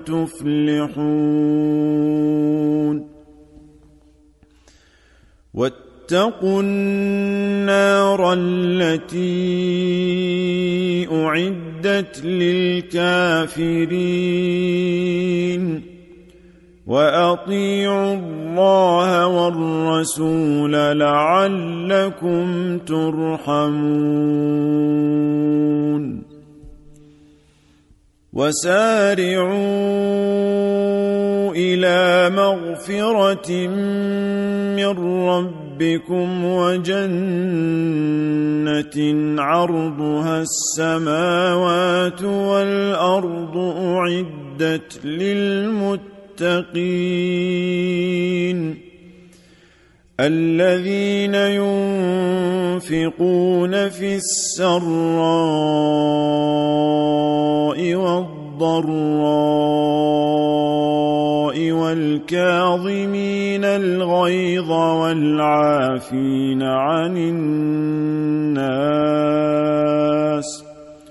تفلحون واتقوا النار التي أعدت للكافرين وأطيعوا الله والرسول لعلكم ترحمون وسارعوا إلى مغفرة من ربكم وجنة عرضها السماوات والأرض أعدت للمتقين الذين ينفقون في السراء والضراء والكاظمين الغيظ والعافين عن الناس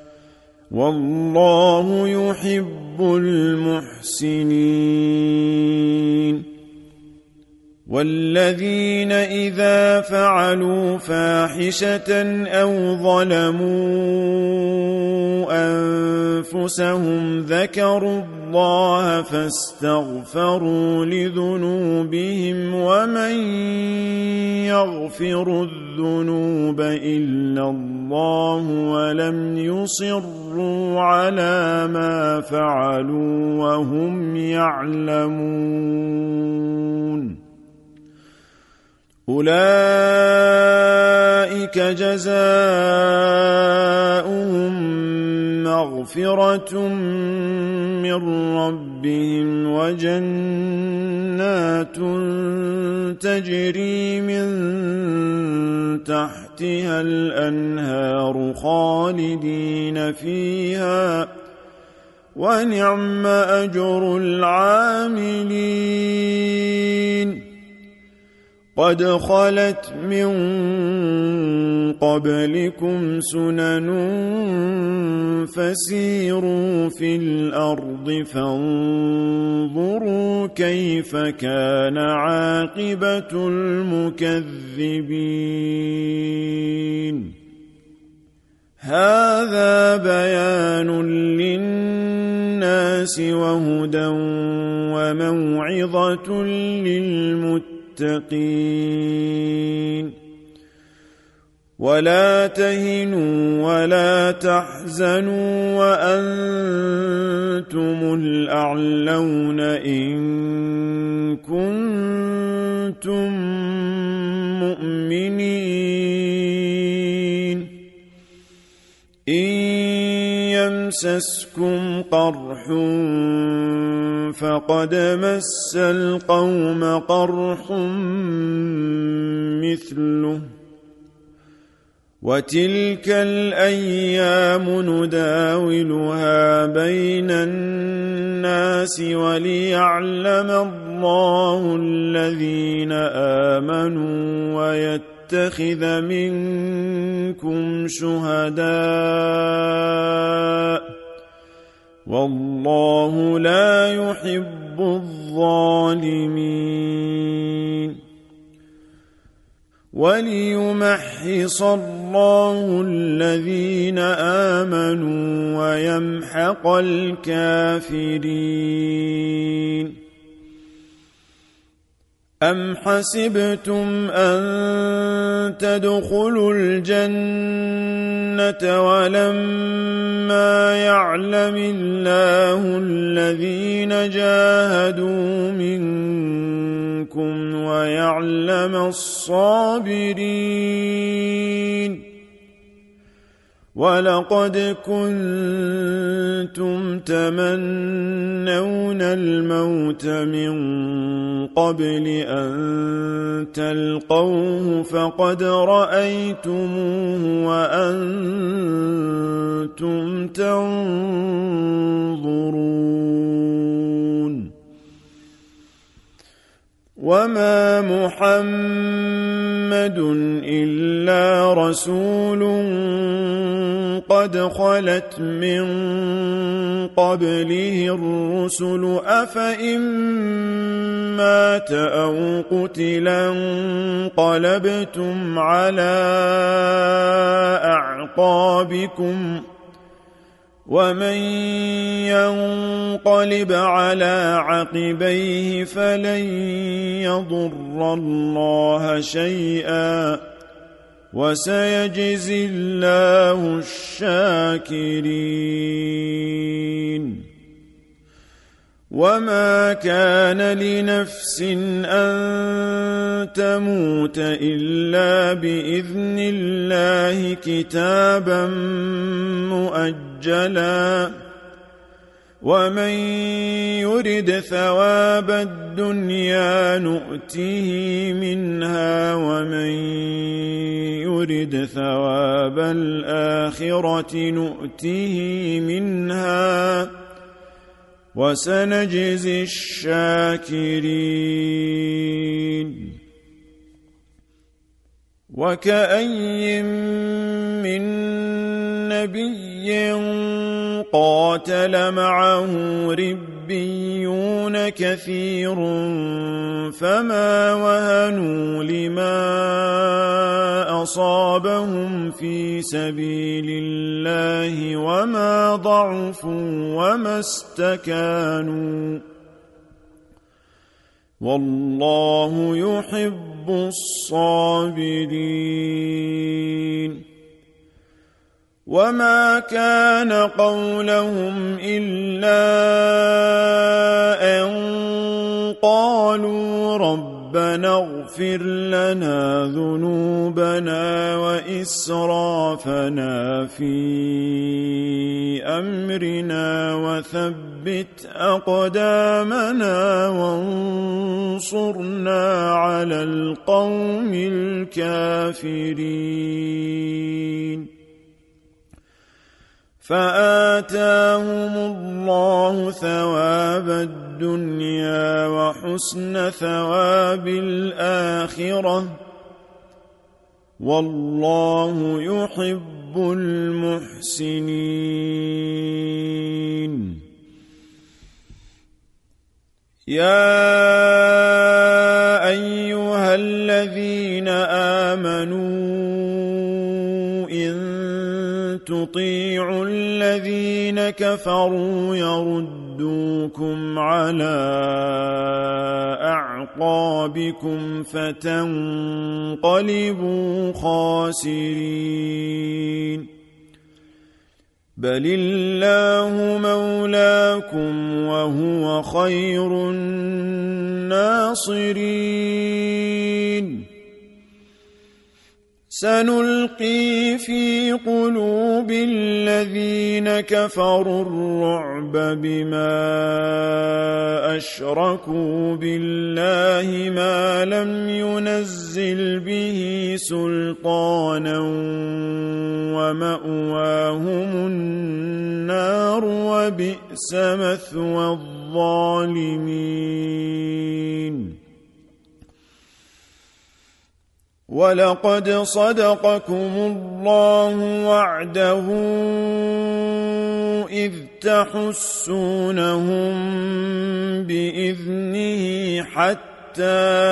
والله يحب المحسنين والذين إذا فعلوا فاحشة أو ظلموا أنفسهم ذكروا الله فاستغفروا لذنوبهم ومن يغفر الذنوب إلا الله ولم يصروا على ما فعلوا وهم يعلمون أولئك جزاؤهم مغفرة من ربهم وجنات تجري من تحتها الأنهار خالدين فيها ونعم أجر العاملين قد خلت من قبلكم سنن فسيروا في الأرض فانظروا كيف كان عاقبة المكذبين هذا بيان للناس وهدى وموعظة للمتقين ولا تهنوا ولا تحزنوا وأنتم الأعلون إن كنتم مؤمنين إن يمسسكم قرح فقد مس القوم قرح مثله وتلك الأيام نداولها بين الناس وليعلم الله الذين آمنوا ويتخذ منكم شهداء والله لا يحب الظالمين وليمحص الله الذين آمنوا ويمحق الكافرين أم حسبتم أن تدخلوا الجنة ولما يعلم الله الذين جاهدوا منكم ويعلم الصابرين ولقد كنتم تمنون الموت من قبل أن تلقوه فقد رأيتموه وأنتم تنظرون وما محمد إلا رسول قد خلت من قبله الرسل أفإن مات أو قتلا انقلبتم على أعقابكم ومن ينقلب على عقبيه فلن يضر الله شيئا وسيجزي الله الشاكرين وما كان لنفس أن تموت إلا بإذن الله كتابا مؤجلا ومن يرد ثواب الدنيا نؤته منها ومن يرد ثواب الآخرة نؤته منها وسنجزي الشاكرين وكأي من نبي قاتل معه ربيون كثير فما وهنوا لما أصابهم في سبيل الله وما ضعفوا وما استكانوا والله يحب الصابرين وما كان قولهم إلا أن قالوا ربنا اغفر لنا ذنوبنا وإسرافنا في أمرنا وثبت أقدامنا وانصرنا على القوم الكافرين فآتاهم الله ثواب الدنيا وحسن ثواب الآخرة والله يحب المحسنين يا أيها الذين آمنوا إن تطيعوا الذين كفروا يردوكم يردوكم على أعقابكم فتنقلبوا خاسرين بل الله مولاكم وهو خير الناصرين سنلقي في قلوب الذين كفروا الرعب بما أشركوا بالله ما لم ينزل به سلطانا ومأواهم النار وبئس مثوى الظالمين ولقد صدقكم الله وعده إذ تحسونهم بإذنه حتى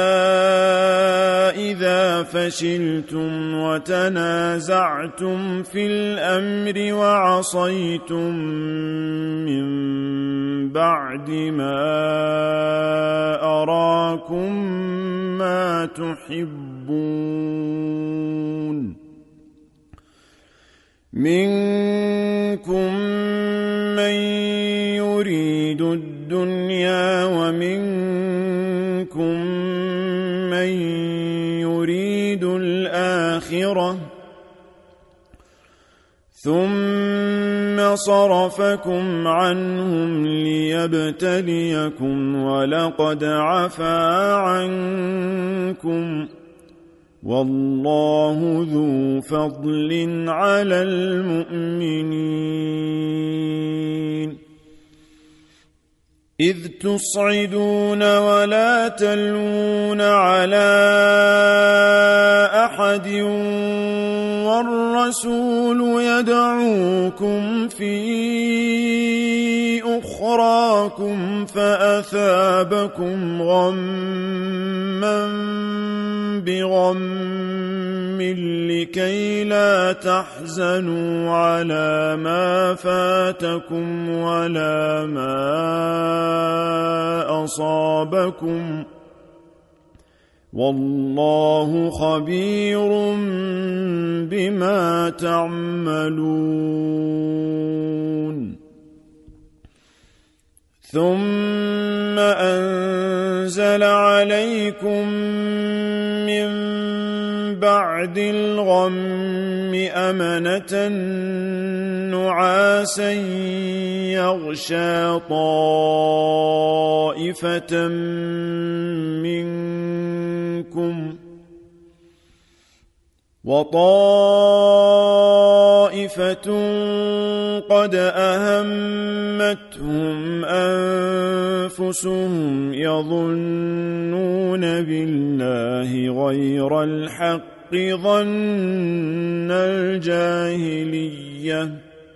إذا فشلتم وتنازعتم في الأمر وعصيتم من بعد ما أراكم ما تحبون منكم من يريد الدنيا ومنكم من يريد الآخرة ثم صرفكم عنهم ليبتليكم ولقد عفا عنكم والله ذو فضل على المؤمنين إذ تصعدون ولا تلوون على أحد والرسول يدعوكم في أخراكم فأثابكم غما بغم لكي لا تحزنوا على ما فاتكم ولا ما أصابكم والله خبير بما تعملون ثم أنزل عليكم من بعد الغم أمنة نعاسا يغشى طائفة منكم وطائفة قد أهمتهم أنفسهم يظنون بالله غير الحق ظن الجاهلية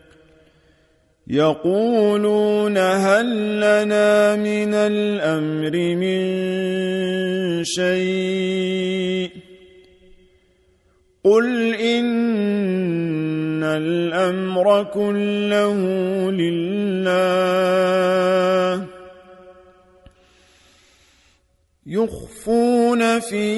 يقولون هل لنا من الأمر من شيء قل إن الأمر كله لله يخفون في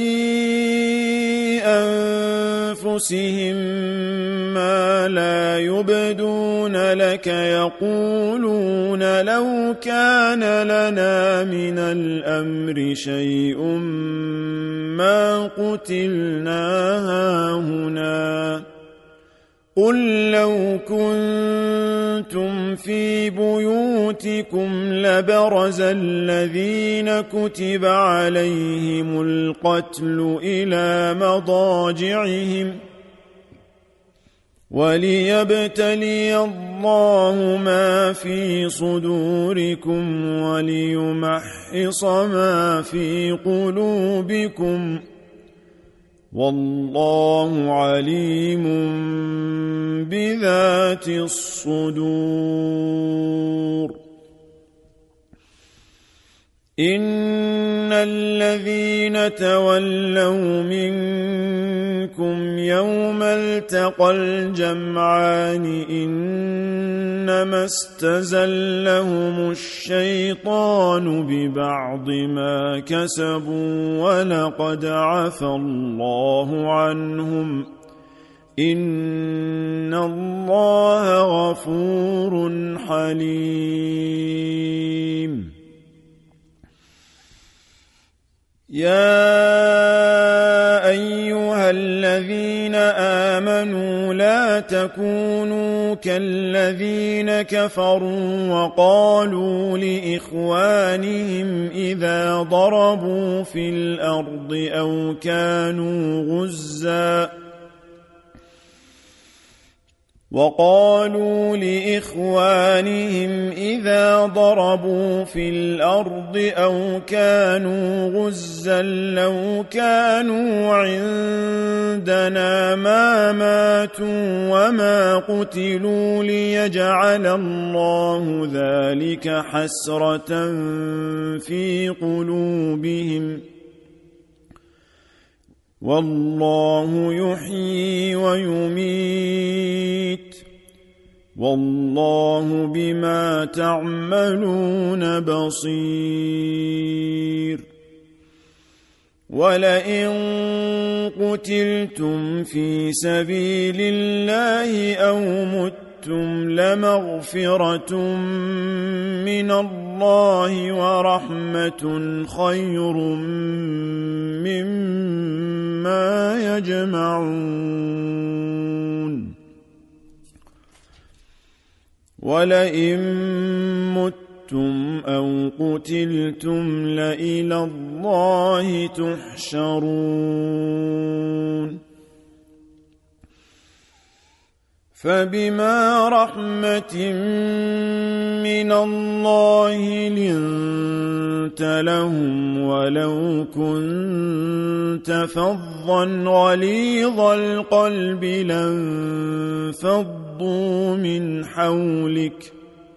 أنفسهم ما لا يبدون لك يقولون لو كان لنا من الأمر شيء ما قتلنا هاهنا قل لو كنتم في بيوتكم لبرز الذين كتب عليهم القتل إلى مضاجعهم وليبتلي الله ما في صدوركم وليمحص ما في قلوبكم والله عليم بذات الصدور إن الذين تولوا منكم يوم التقى الجمعان إنما استزلهم الشيطان ببعض ما كسبوا ولقد عفى الله عنهم إن الله غفور حليم. يا أيها الذين آمنوا لا تكونوا كالذين كفروا وقالوا لإخوانهم إذا ضربوا في الأرض أو كانوا غزاً وقالوا لإخوانهم إذا ضربوا في الأرض أو كانوا غزا لو كانوا عندنا ما ماتوا وما قتلوا ليجعل الله ذلك حسرة في قلوبهم والله يحيي ويميت والله بما تعملون بصير. ولئن قتلتم في سبيل الله أو متم لمغفرة من الله ورحمة خير مما يجمعون. ولئن متم أو قتلتم لإلى الله تحشرون. فبما رحمة من الله لنت لهم ولو كنت فظا غليظ القلب لانفضوا من حولك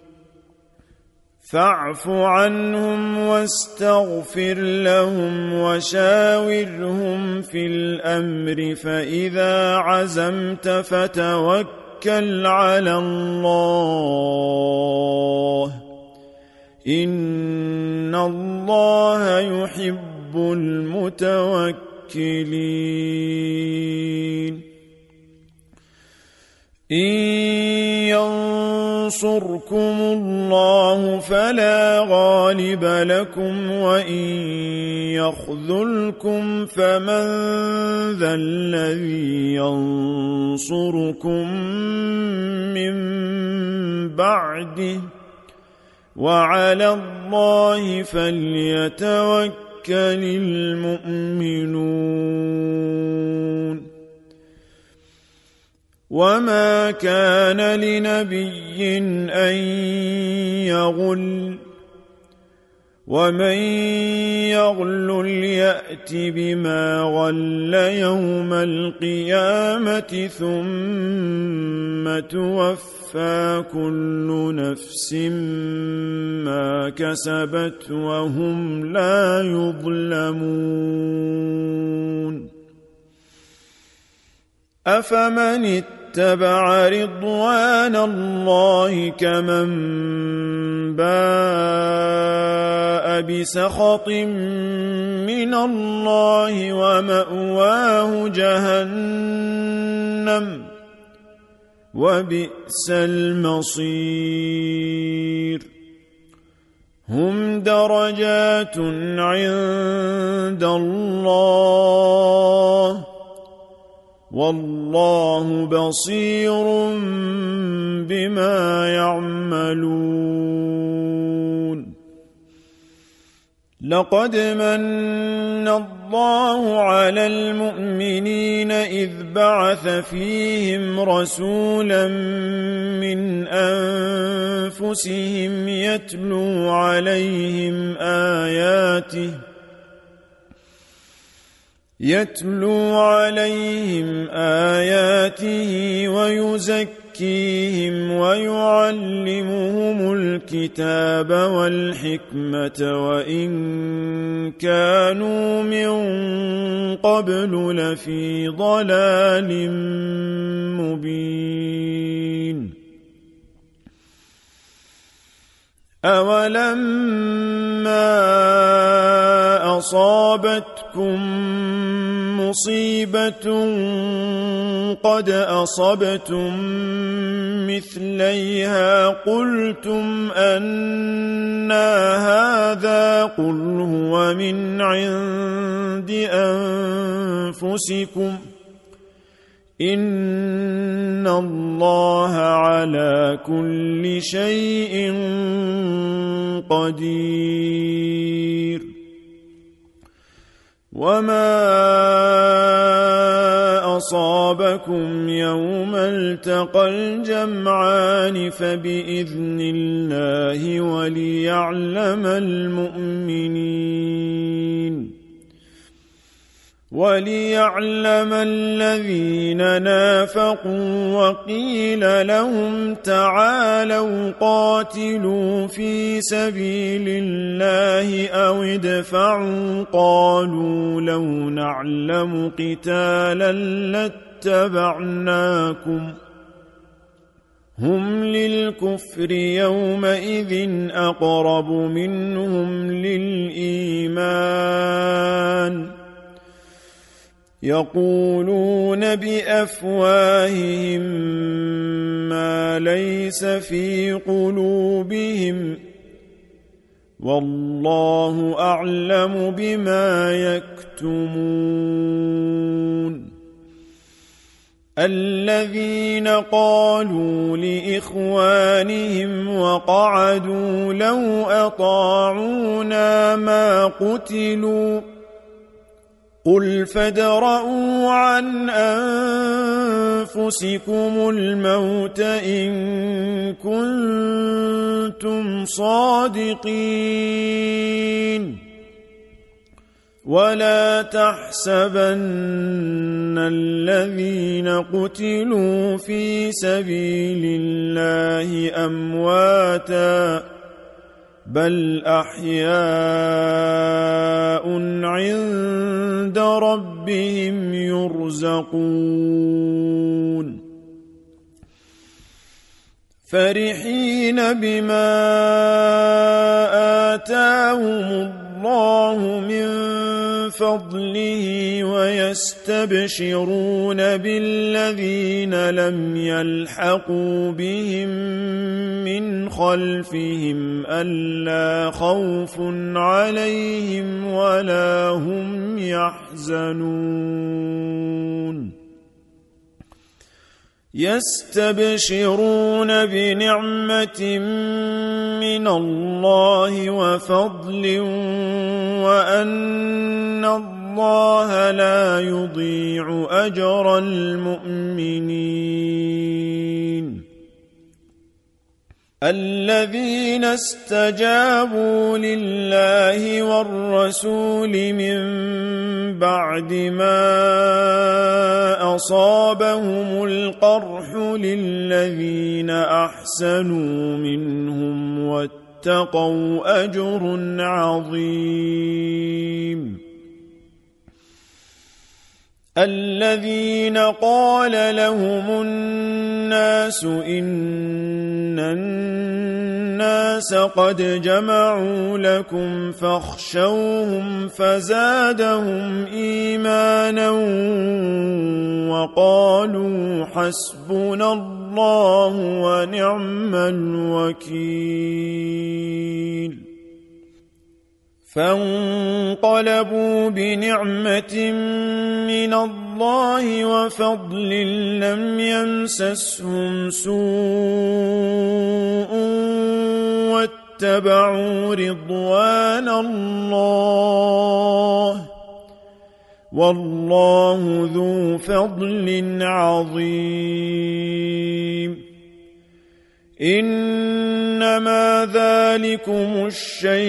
فاعف عنهم واستغفر لهم وشاورهم في الأمر فإذا عزمت فتوكل على الله إن الله يحب المتوكلين. إن ينصركم الله فلا غالب لكم وإن يخذلكم فمن ذا الذي ينصركم من بعده وعلى الله فليتوكل المؤمنون. وما كان لنبي أن يغل ومن يغل يأت بما غل يوم القيامة ثم توفى كل نفس ما كسبت وهم لا يظلمون. أفمن اتبع رضوان الله كمن باء بسخط من الله ومأواه جهنم وبئس المصير. هم درجات عند الله والله بصير بما يعملون. لقد من الله على المؤمنين إذ بعث فيهم رسولا من أنفسهم يتلو عليهم آياته يتلو عليهم آياته ويزكيهم يزكيهم ويعلمهم الكتاب والحكمة وإن كانوا من قبل لفي ضلال مبين أولما أصابتكم مصيبة قد أصبتم مثليها قلتم أنى هذا قل هو من عند أنفسكم إن الله على كل شيء قدير وما أصابكم يوم التقى الجمعان فبإذن الله وليعلم المؤمنين وليعلم الذين نافقوا وقيل لهم تعالوا قاتلوا في سبيل الله أو ادفعوا قالوا لو نعلم قتالا لاتبعناكم هم للكفر يومئذ أقرب منهم للإيمان يقولون بأفواههم ما ليس في قلوبهم والله أعلم بما يكتمون الذين قالوا لإخوانهم وقعدوا لو أطاعونا ما قتلوا قل فادرءوا عن أنفسكم الموت إن كنتم صادقين ولا تحسبن الذين قتلوا في سبيل الله أمواتاً بل أحياء عند ربهم يرزقون فرحين بما آتاهم الله من فضله ويستبشرون بالذين لم يلحقوا بهم من خلفهم ألا خوف عليهم ولا هم يحزنون يستبشرون بنعمة من الله وفضل وأن الله لا يضيع أجر المؤمنين الذين استجابوا لله والرسول من بعد ما أصابهم القرح للذين أحسنوا منهم واتقوا أجر عظيم الذين قال لهم الناس إن الناس قد جمعوا لكم فاخشوهم فزادهم إيمانا وقالوا حسبنا الله ونعم الوكيل فانقلبوا بنعمة من الله وفضل لم يمسسهم سوء واتبعوا رضوان الله والله ذو فضل عظيم إنما ذلكم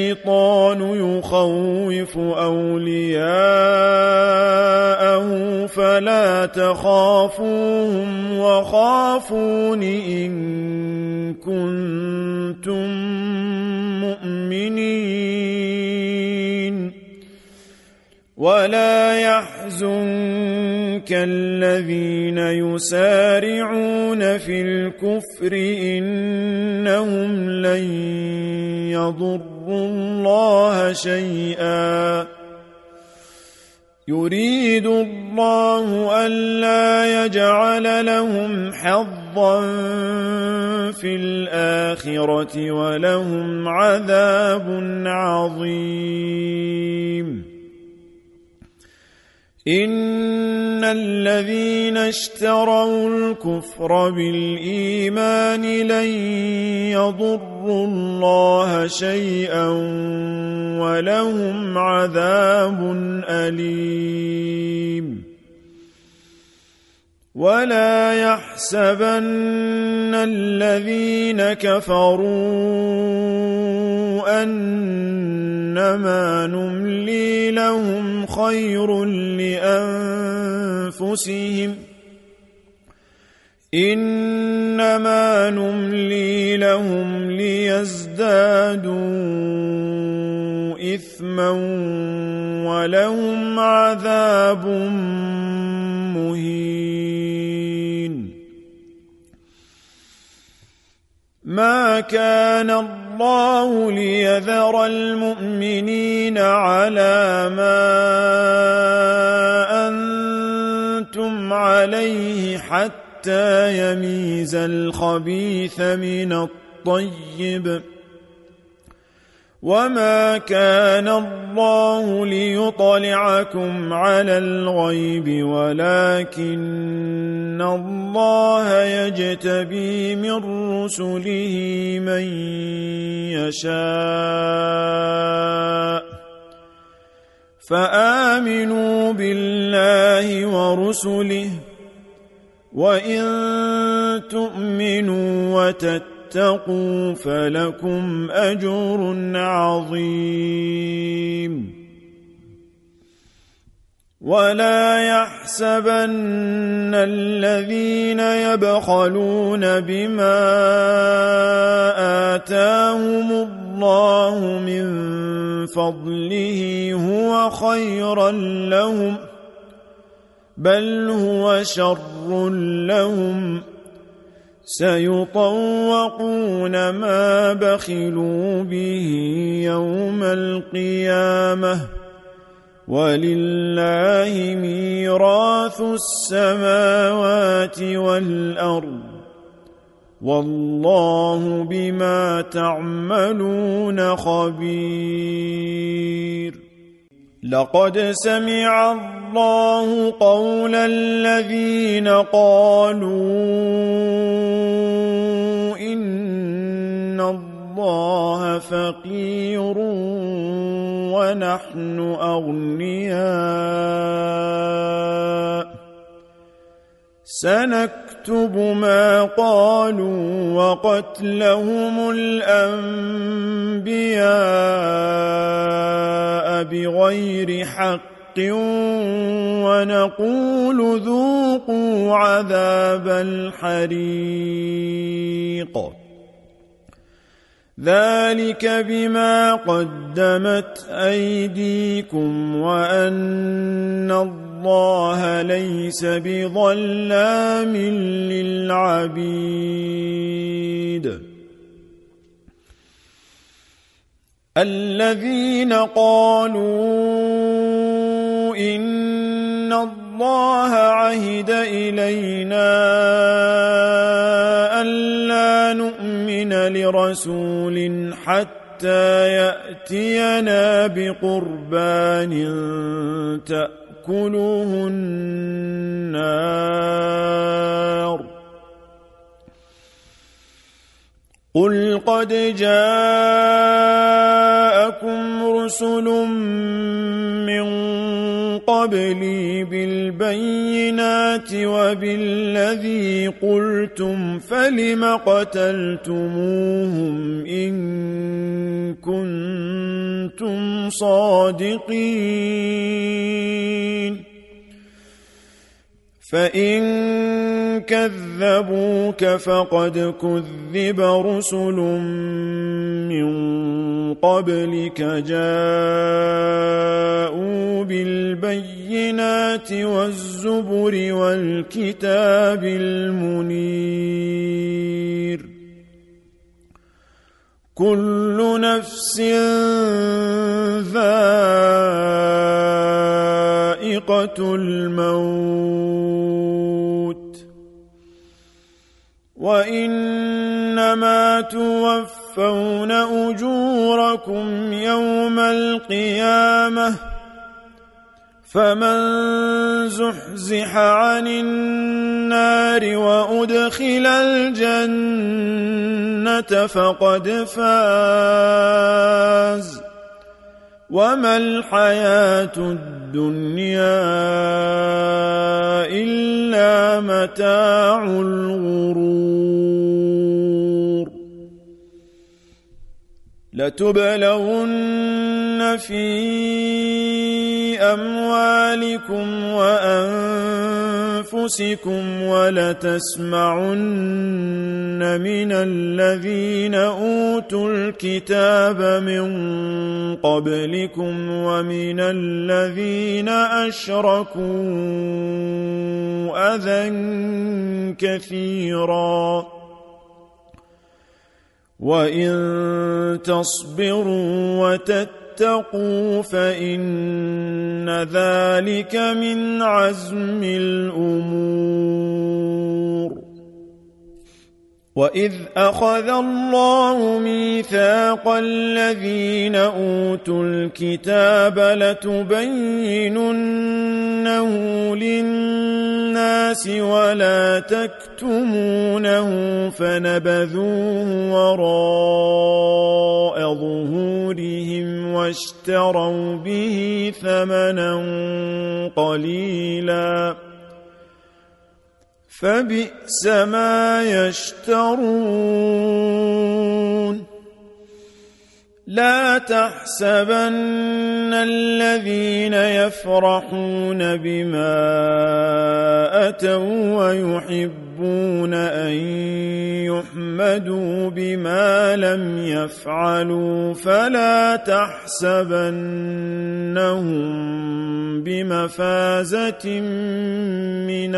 الشيطان يخوف أولياءه فلا تخافوهم وخافون إن كنتم مؤمنين ولا يحزنك الذين يسارعون في الكفر إنهم لن يضروا الله شيئا يريد الله ألا يجعل لهم حظا في الآخرة ولهم عذاب عظيم إن الذين اشتروا الكفر بالإيمان لن يضروا الله شيئا ولهم عذاب أليم ولا يحسبن الذين كفروا أنما نملي لهم خير لأنفسهم إنما نملي لهم ليزدادوا إثما ولهم عذاب مهين ما كان الله ليذر المؤمنين على ما أنتم عليه حتى يميز الخبيث من الطيب وما كان الله ليطلعكم على الغيب ولكن الله يجتبي من رسله من يشاء فآمنوا بالله ورسله وإن تؤمنوا وتتقوا اتقوا فلكم أجر عظيم ولا يحسبن الذين يبخلون بما آتاهم الله من فضله هو خيرا لهم بل هو شر لهم سيطوقون ما بخلوا به يوم القيامة ولله ميراث السماوات والأرض والله بما تعملون خبير لقد سمع الله قول الذين قالوا إن الله فقير ونحن أغنياء سنكتب ما قالوا وقتلهم الأنبياء بغير حق ونقول ذوقوا عذاب الحريق ذلك بما قدمت أيديكم وأن الله ليس بظلام للعبيد الذين قالوا إن الله عهد إلينا ألا نؤمن لرسول حتى يأتينا بقربان تأكله النار قل قد جاءكم رسل من قبلي بالبينات وبالذي قلتم فلم قتلتموهم إن كنتم صادقين فإن كذبوك فقد كذب رسل من قبلك جاءوا بالبينات والزبر والكتاب المنير كل نفس ذائقة الموت وإنما توفون أجوركم يوم القيامة فمن زحزح عن النار وأدخل الجنة فقد فاز وما الحياة الدنيا إلا متاع الغرور لتبلون في أموالكم وأنفسكم ولتسمعن من الذين أوتوا الكتاب من قبلكم ومن الذين أشركوا أذى كثيرا وإن تصبروا وتتقوا فإن ذلك من عزم الأمور وإذ أخذ الله ميثاق الذين أوتوا الكتاب لتبيننه للناس ولا تكتمونه فنبذوه وراء ظهورهم واشتروا به ثمنا قليلا فبئس ما يشترون لا تحسبن الذين يفرحون بما أتوا ويحبون أن يحمدوا بما لم يفعلوا فلا تحسبنهم بمفازة من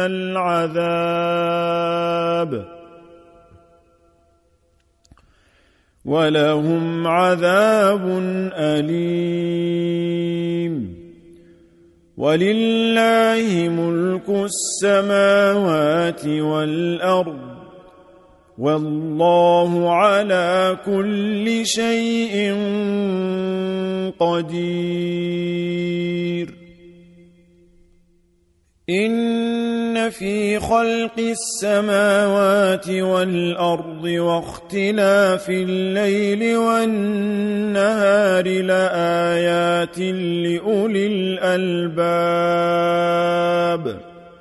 العذاب ولهم عذاب أليم ولله ملك السماوات والأرض والله على كل شيء قدير إن في خلق السماوات والأرض واختلاف الليل والنهار لآيات لأولي الألباب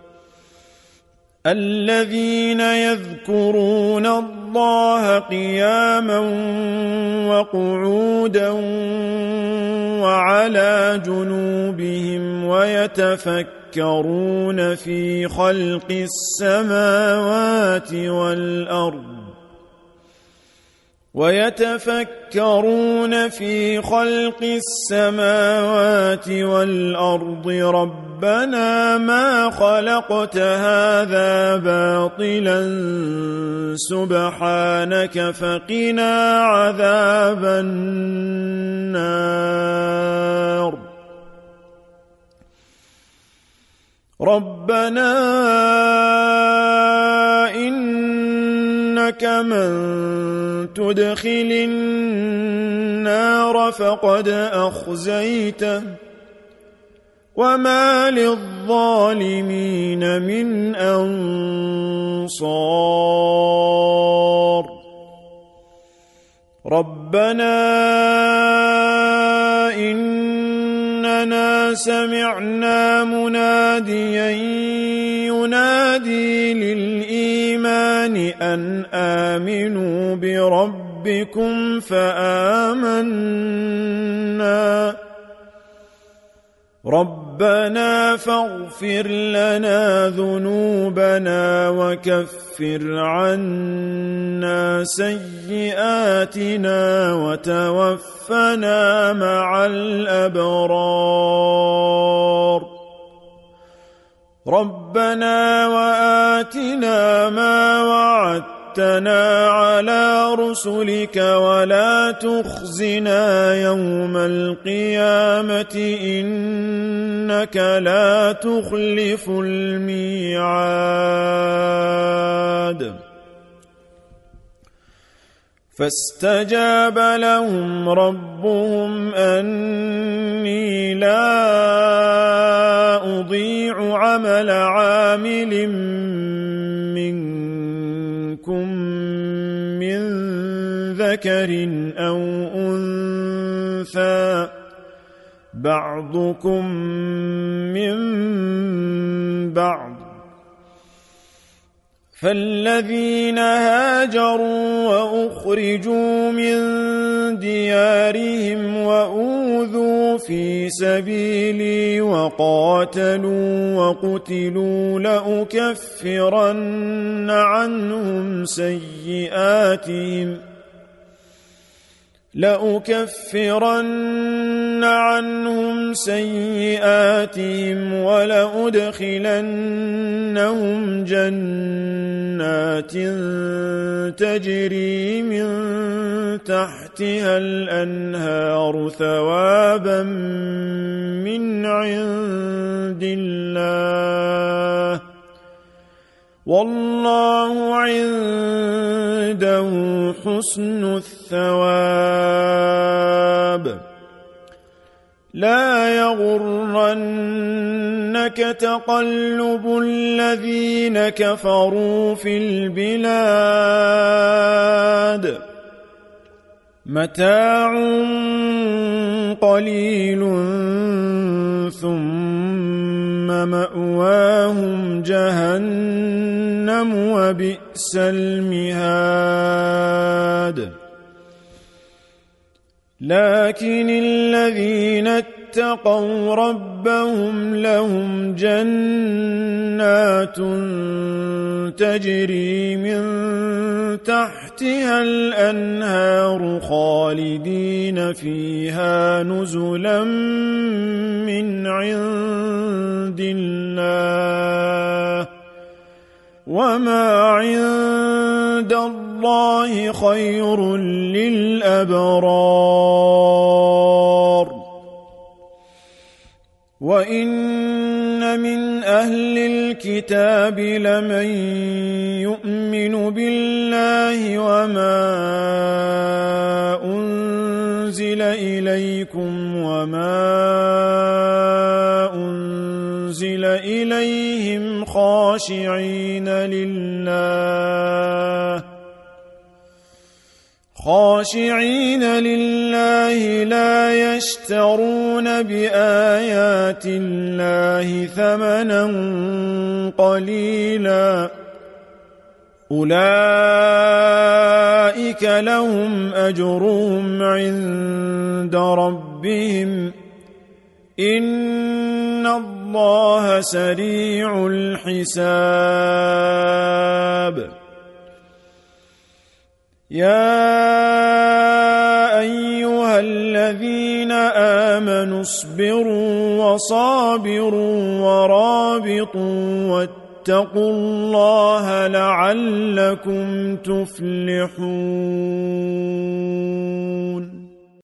الذين يذكرون الله قياما وقعودا وعلى جنوبهم ويتفكرون في خلق السماوات والأرض ويتفكرون في خلق السماوات والأرض ربنا ما خلقت هذا باطلا سبحانك فقنا عذاب النار ربنا إنك من تدخل النار فقد أخزيته وما للظالمين من أنصار ربنا إننا سمعنا مناديا ينادي للإيمان أن آمنوا بربكم فآمنا ربنا فاغفر لنا ذنوبنا وكفر عنا سيئاتنا وتوفنا مع الأبرار ربنا وآتنا ما وعدتنا على رسلك ولا تخزنا يوم القيامة إنك لا تخلف الميعاد فاستجاب لهم ربهم أني لا أضيع عمل عامل منكم من ذكر أو أنثى بعضكم من بعض فالذين هاجروا وأخرجوا من ديارهم وأوذوا في سبيلي وقاتلوا وقتلوا لأكفرن عنهم سيئاتهم لأكفرن عنهم سيئاتهم ولأدخلنهم جنات تجري من تحتها الأنهار ثوابا من عند الله والله عنده حسن الثواب لا يغرنك تقلب الذين كفروا في البلاد متاع قليل ثم مأواهم جهنم وبئس المهاد لكن الذين اتقوا ربهم لهم جنات تجري من تحتها الأنهار خالدين فيها نزلا من عند الله وما عند الله خير للأبرار وإن من أهل الكتاب لمن يؤمن بالله وما أنزل إليكم وما أنزل إليهم خاشعين لله خاشعين لله لا يشترون بآيات الله ثمنا قليلا أولئك لهم أجرهم عند ربهم إن الله سريع الحساب يا أيها الذين آمنوا اصبروا وصابروا ورابطوا واتقوا الله لعلكم تفلحون